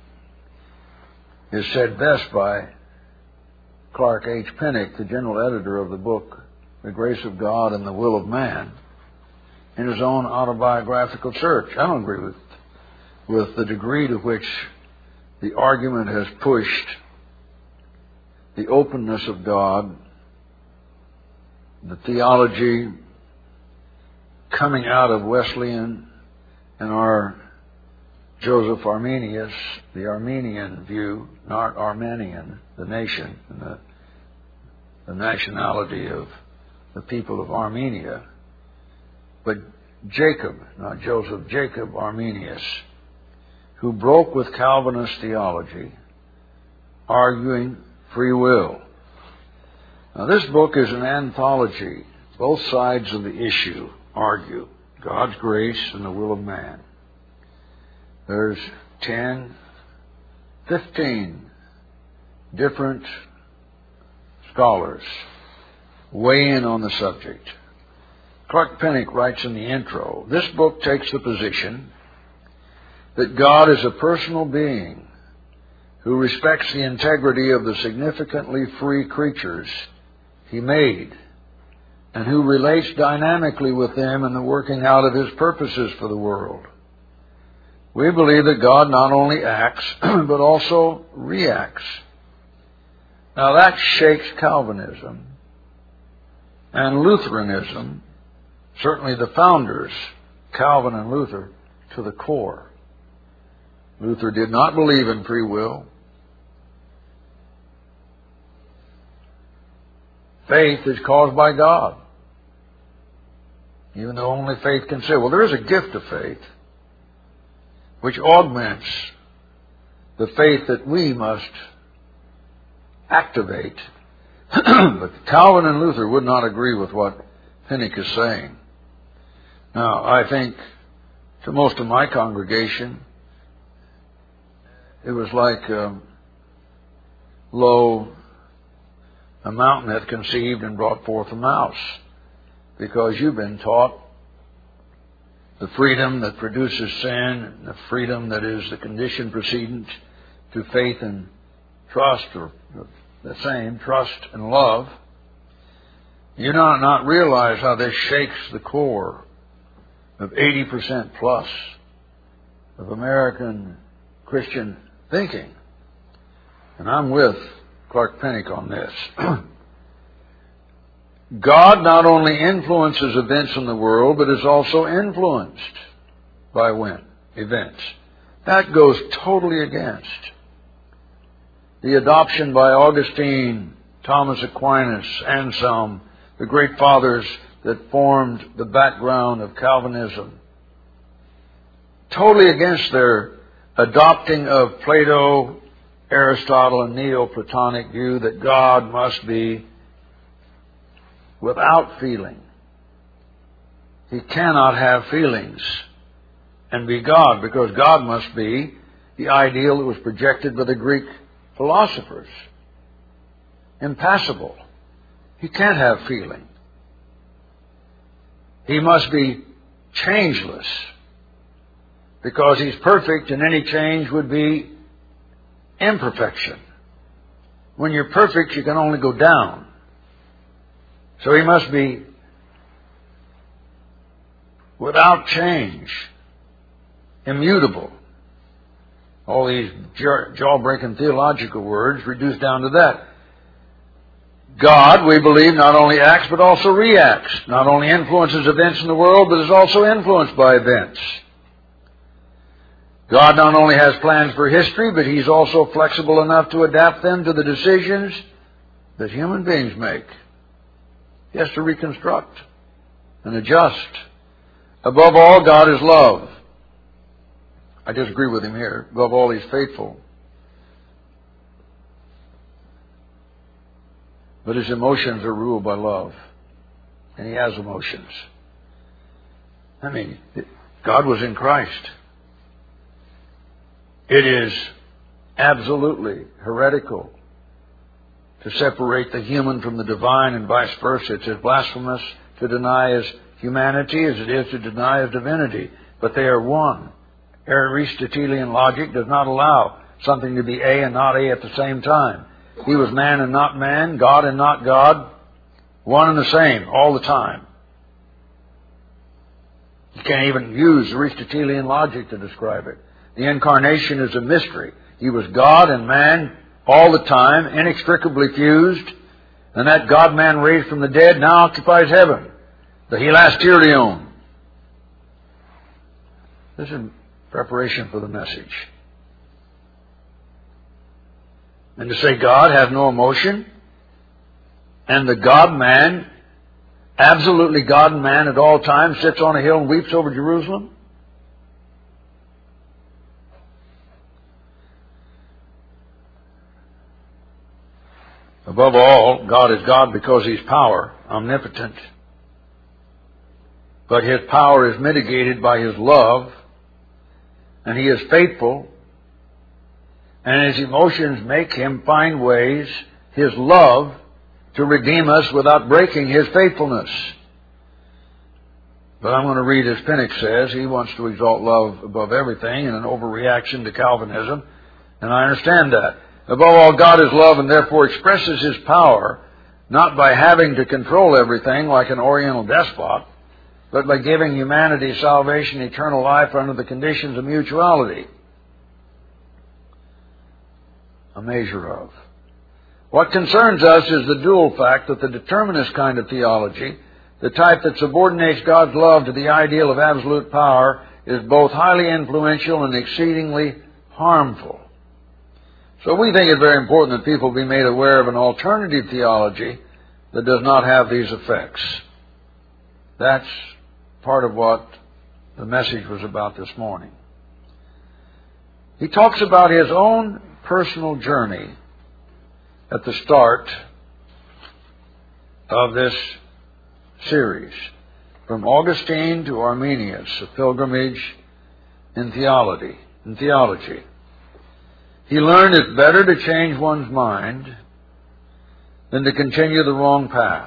[SPEAKER 1] is said best by Clark H. Pinnock, the general editor of the book, The Grace of God and the Will of Man, in his own autobiographical search. I don't agree with, with the degree to which the argument has pushed the openness of God, the theology coming out of Wesleyan and our Joseph Arminius, the Armenian view, not Armenian, the nation, and the, the nationality of the people of Armenia, but Jacob, not Joseph, Jacob Arminius, who broke with Calvinist theology, arguing free will. Now, this book is an anthology. Both sides of the issue argue God's grace and the will of man. There's ten, fifteen different scholars weigh in on the subject. Clark Pinnock writes in the intro, this book takes the position that God is a personal being who respects the integrity of the significantly free creatures He made, and who relates dynamically with them in the working out of His purposes for the world. We believe that God not only acts, but also reacts. Now that shakes Calvinism and Lutheranism, certainly the founders, Calvin and Luther, to the core. Luther did not believe in free will. Faith is caused by God. Even though only faith can save. Well, there is a gift of faith which augments the faith that we must activate. But Calvin and Luther would not agree with what Pinnock is saying. Now, I think to most of my congregation, it was like, um, lo, a mountain hath conceived and brought forth a mouse, because you've been taught the freedom that produces sin, and the freedom that is the condition precedent to faith and trust, or the same, trust and love. You not not realize how this shakes the core of eighty percent plus of American Christian thinking. And I'm with Clark Pinnock on this. God not only influences events in the world, but is also influenced by when? Events. That goes totally against the adoption by Augustine, Thomas Aquinas, Anselm, the great fathers that formed the background of Calvinism. Totally against their adopting of Plato, Aristotle, and Neoplatonic view that God must be without feeling. He cannot have feelings and be God, because God must be the ideal that was projected by the Greek philosophers. Impassible. He can't have feeling. He must be changeless, because He's perfect, and any change would be imperfection. When you're perfect, you can only go down. So He must be without change, immutable. All these jaw-breaking theological words reduced down to that. God, we believe, not only acts but also reacts. Not only influences events in the world, but is also influenced by events. God not only has plans for history, but He's also flexible enough to adapt them to the decisions that human beings make. He has to reconstruct and adjust Above all, God is love. I disagree with him here. Above all, He's faithful. But His emotions are ruled by love. And He has emotions. I mean, God was in Christ. It is absolutely heretical to separate the human from the divine and vice versa. It's as blasphemous to deny His humanity as it is to deny His divinity. But they are one. Aristotelian logic does not allow something to be A and not A at the same time. He was man and not man, God and not God, one and the same all the time. You can't even use Aristotelian logic to describe it. The incarnation is a mystery. He was God and man all the time, inextricably fused, and that God-man raised from the dead now occupies heaven, the hilasterion. This is preparation for the message. And to say God has no emotion, and the God-man, absolutely God and man at all times, sits on a hill and weeps over Jerusalem? Above all, God is God because He's power, omnipotent. But His power is mitigated by His love, and He is faithful, and His emotions make Him find ways, His love, to redeem us without breaking His faithfulness. But I'm going to read as Pinnock says. He wants to exalt love above everything in an overreaction to Calvinism, and I understand that. Above all, God is love and therefore expresses His power not by having to control everything like an Oriental despot, but by giving humanity salvation, eternal life under the conditions of mutuality. A measure of. What concerns us is the dual fact that the determinist kind of theology, the type that subordinates God's love to the ideal of absolute power, is both highly influential and exceedingly harmful. So we think it's very important that people be made aware of an alternative theology that does not have these effects. That's part of what the message was about this morning. He talks about his own personal journey at the start of this series, from Augustine to Arminius, a pilgrimage in theology. In theology. He learned it's better to change one's mind than to continue the wrong path.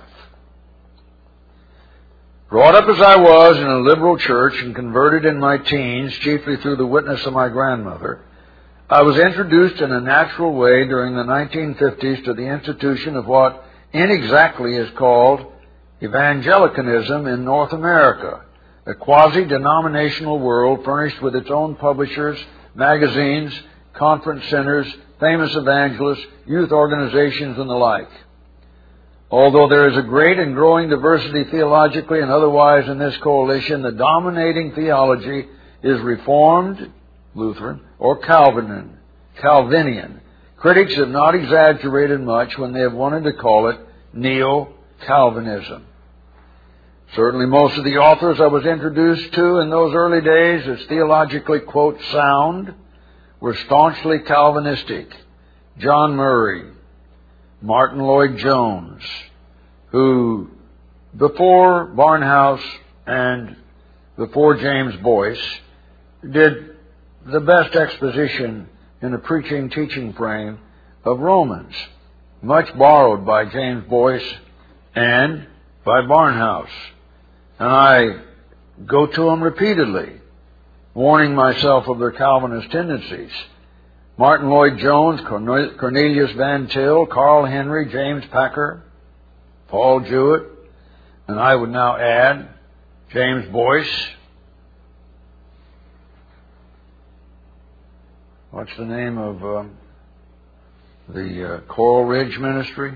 [SPEAKER 1] Brought up as I was in a liberal church and converted in my teens, chiefly through the witness of my grandmother, I was introduced in a natural way during the nineteen fifties to the institution of what inexactly is called evangelicanism in North America, a quasi-denominational world furnished with its own publishers, magazines, conference centers, famous evangelists, youth organizations, and the like. Although there is a great and growing diversity theologically and otherwise in this coalition, the dominating theology is Reformed, Lutheran, or Calvinian. Calvinian. Critics have not exaggerated much when they have wanted to call it Neo-Calvinism. Certainly most of the authors I was introduced to in those early days as theologically, quote, sound, were staunchly Calvinistic. John Murray, Martin Lloyd-Jones, who before Barnhouse and before James Boyce did the best exposition in a preaching, teaching frame of Romans, much borrowed by James Boyce and by Barnhouse. And I go to them repeatedly, warning myself of their Calvinist tendencies. Martin Lloyd-Jones, Cornelius Van Til, Carl Henry, James Packer, Paul Jewett, and I would now add James Boyce. What's the name of uh, the uh, Coral Ridge Ministry?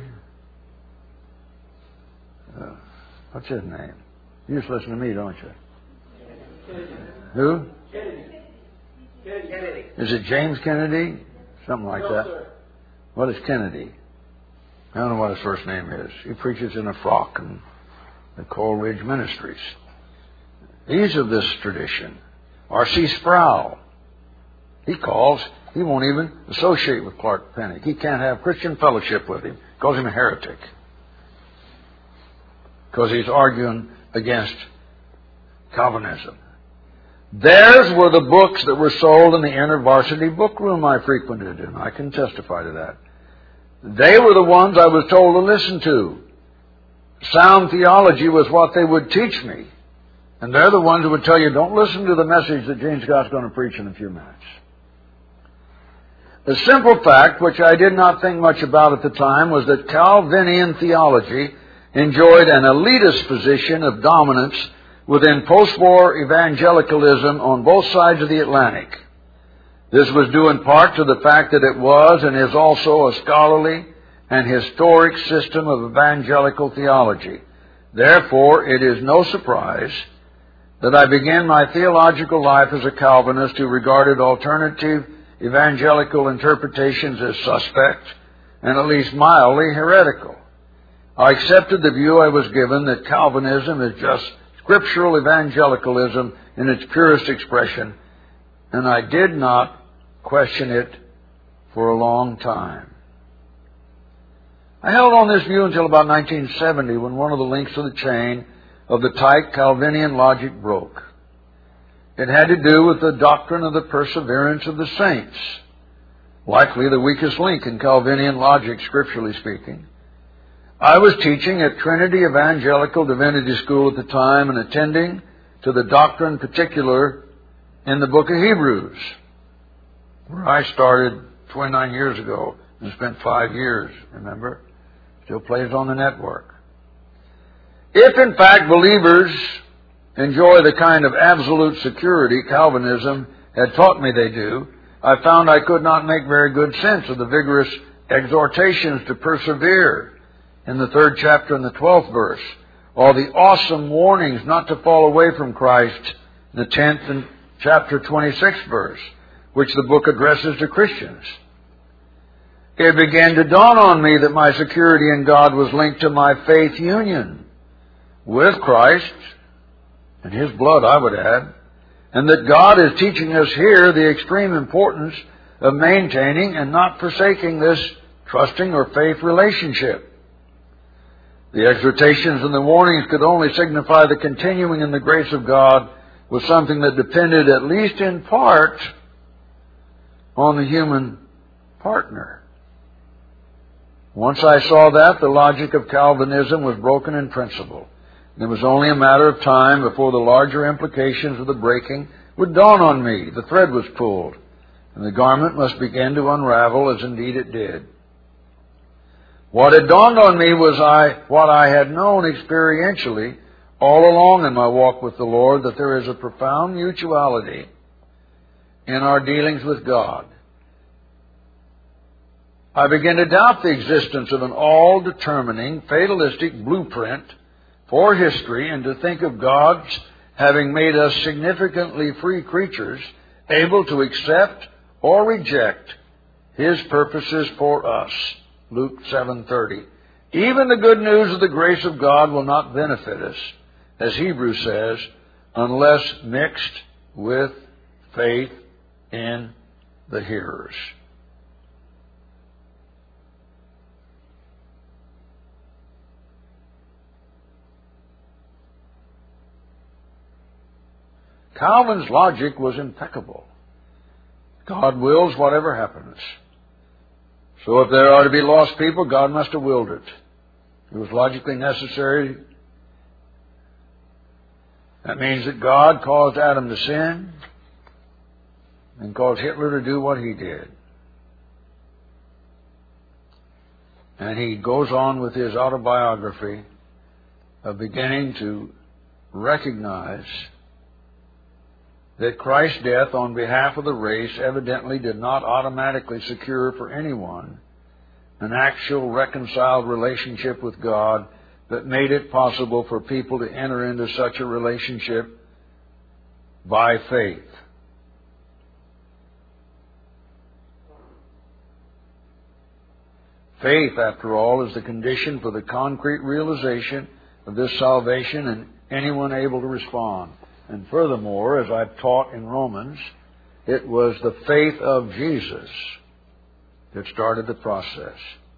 [SPEAKER 1] Uh, what's his name? You just listen to me, don't you? Kennedy. Who? Kennedy. Kennedy. Is it James Kennedy? Something like no, that. Sir. What is Kennedy? I don't know what his first name is. He preaches in a frock in the Coral Ridge Ministries. He's of this tradition. R C Sproul. He calls, he won't even associate with Clark Pennock. He can't have Christian fellowship with him. Calls him a heretic. Because he's arguing against Calvinism. Theirs were the books that were sold in the InterVarsity book room I frequented, and I can testify to that. They were the ones I was told to listen to. Sound theology was what they would teach me. And they're the ones who would tell you, don't listen to the message that Gene Scott's going to preach in a few minutes. The simple fact, which I did not think much about at the time, was that Calvinian theology enjoyed an elitist position of dominance within post-war evangelicalism on both sides of the Atlantic. This was due in part to the fact that it was and is also a scholarly and historic system of evangelical theology. Therefore, it is no surprise that I began my theological life as a Calvinist who regarded alternative evangelical interpretations as suspect and at least mildly heretical. I accepted the view I was given that Calvinism is just scriptural evangelicalism in its purest expression, and I did not question it for a long time. I held on this view until about nineteen seventy, when one of the links of the chain of the tight Calvinian logic broke. It had to do with the doctrine of the perseverance of the saints, likely the weakest link in Calvinian logic, scripturally speaking. I was teaching at Trinity Evangelical Divinity School at the time and attending to the doctrine particular in the book of Hebrews, where I started twenty-nine years ago and spent five years, remember? Still plays on the network. If, in fact, believers enjoy the kind of absolute security Calvinism had taught me they do, I found I could not make very good sense of the vigorous exhortations to persevere in the third chapter and the twelfth verse, or the awesome warnings not to fall away from Christ in the tenth and chapter twenty-sixth verse, which the book addresses to Christians. It began to dawn on me that my security in God was linked to my faith union with Christ, and His blood, I would add, and that God is teaching us here the extreme importance of maintaining and not forsaking this trusting or faith relationship. The exhortations and the warnings could only signify the continuing in the grace of God was something that depended, at least in part, on the human partner. Once I saw that, the logic of Calvinism was broken in principle. It was only a matter of time before the larger implications of the breaking would dawn on me. The thread was pulled, and the garment must begin to unravel, as indeed it did. What had dawned on me was I, what I had known experientially all along in my walk with the Lord, that there is a profound mutuality in our dealings with God. I began to doubt the existence of an all-determining, fatalistic blueprint for history, and to think of God's having made us significantly free creatures, able to accept or reject His purposes for us. Luke seven thirty. Even the good news of the grace of God will not benefit us, as Hebrews says, unless mixed with faith in the hearers. Calvin's logic was impeccable. God wills whatever happens. So if there are to be lost people, God must have willed it. It was logically necessary. That means that God caused Adam to sin and caused Hitler to do what he did. And he goes on with his autobiography of beginning to recognize that Christ's death on behalf of the race evidently did not automatically secure for anyone an actual reconciled relationship with God, but made it possible for people to enter into such a relationship by faith. Faith, after all, is the condition for the concrete realization of this salvation and anyone able to respond. And furthermore, as I've taught in Romans, it was the faith of Jesus that started the process.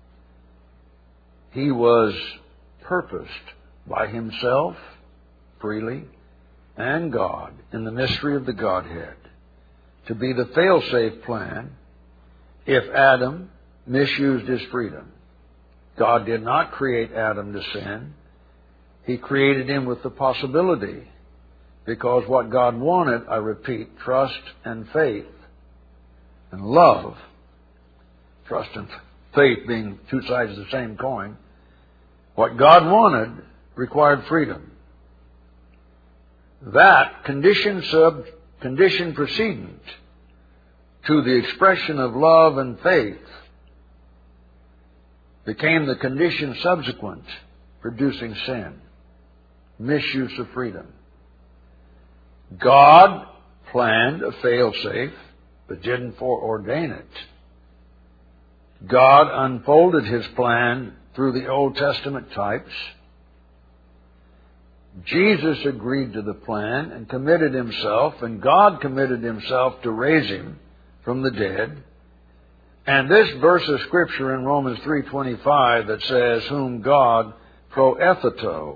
[SPEAKER 1] He was purposed by Himself, freely, and God, in the mystery of the Godhead, to be the fail-safe plan if Adam misused his freedom. God did not create Adam to sin. He created him with the possibility, because what God wanted, I repeat, trust and faith and love, trust and faith being two sides of the same coin, what God wanted required freedom. That condition sub condition precedent to the expression of love and faith became the condition subsequent, producing sin, misuse of freedom. God planned a fail-safe, but didn't foreordain it. God unfolded His plan through the Old Testament types. Jesus agreed to the plan and committed Himself, and God committed Himself to raise Him from the dead. And this verse of Scripture in Romans three twenty-five that says, whom God proetheto,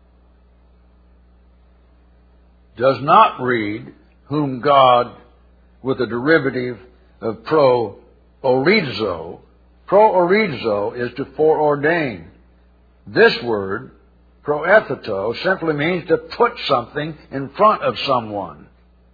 [SPEAKER 1] does not read, whom God, with a derivative of pro-orizo. Pro-orizo is to foreordain. This word, proetheto, simply means to put something in front of someone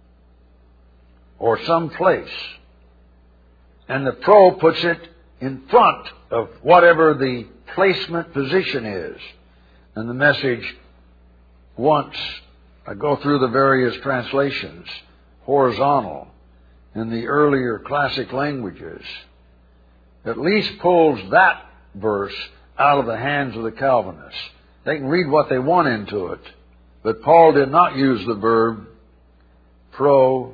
[SPEAKER 1] or some place. And the pro puts it in front of whatever the placement position is. And the message, once I go through the various translations, horizontal, in the earlier classic languages, at least pulls that verse out of the hands of the Calvinists. They can read what they want into it, but Paul did not use the verb pro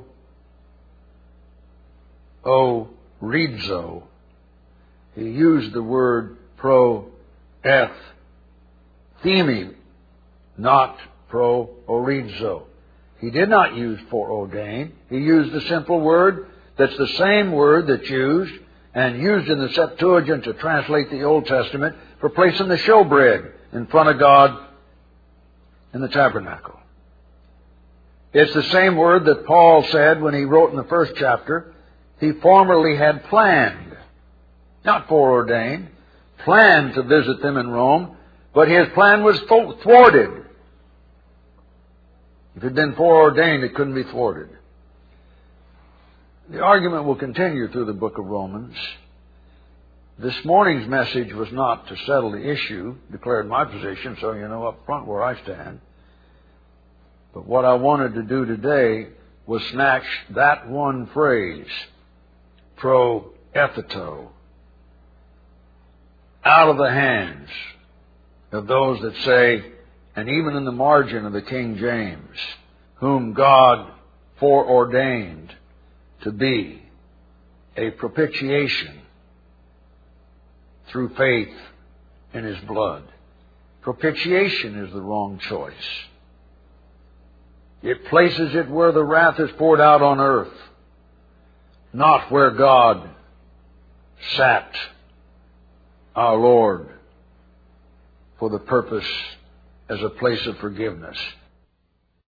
[SPEAKER 1] o rizo. He used the word pro eth themi, not pro orizo. He did not use foreordain. He used the simple word that's the same word that's used and used in the Septuagint to translate the Old Testament for placing the showbread in front of God in the tabernacle. It's the same word that Paul said when he wrote in the first chapter, he formerly had planned, not foreordained, planned to visit them in Rome, but his plan was thwarted. If it had been foreordained, it couldn't be thwarted. The argument will continue through the book of Romans. This morning's message was not to settle the issue, declared my position, so you know up front where I stand. But what I wanted to do today was snatch that one phrase, proetheto, out of the hands of those that say, and even in the margin of the King James, whom God foreordained to be a propitiation through faith in His blood. Propitiation is the wrong choice. It places it where the wrath is poured out on earth, not where God sat, our Lord, for the purpose as a place of forgiveness.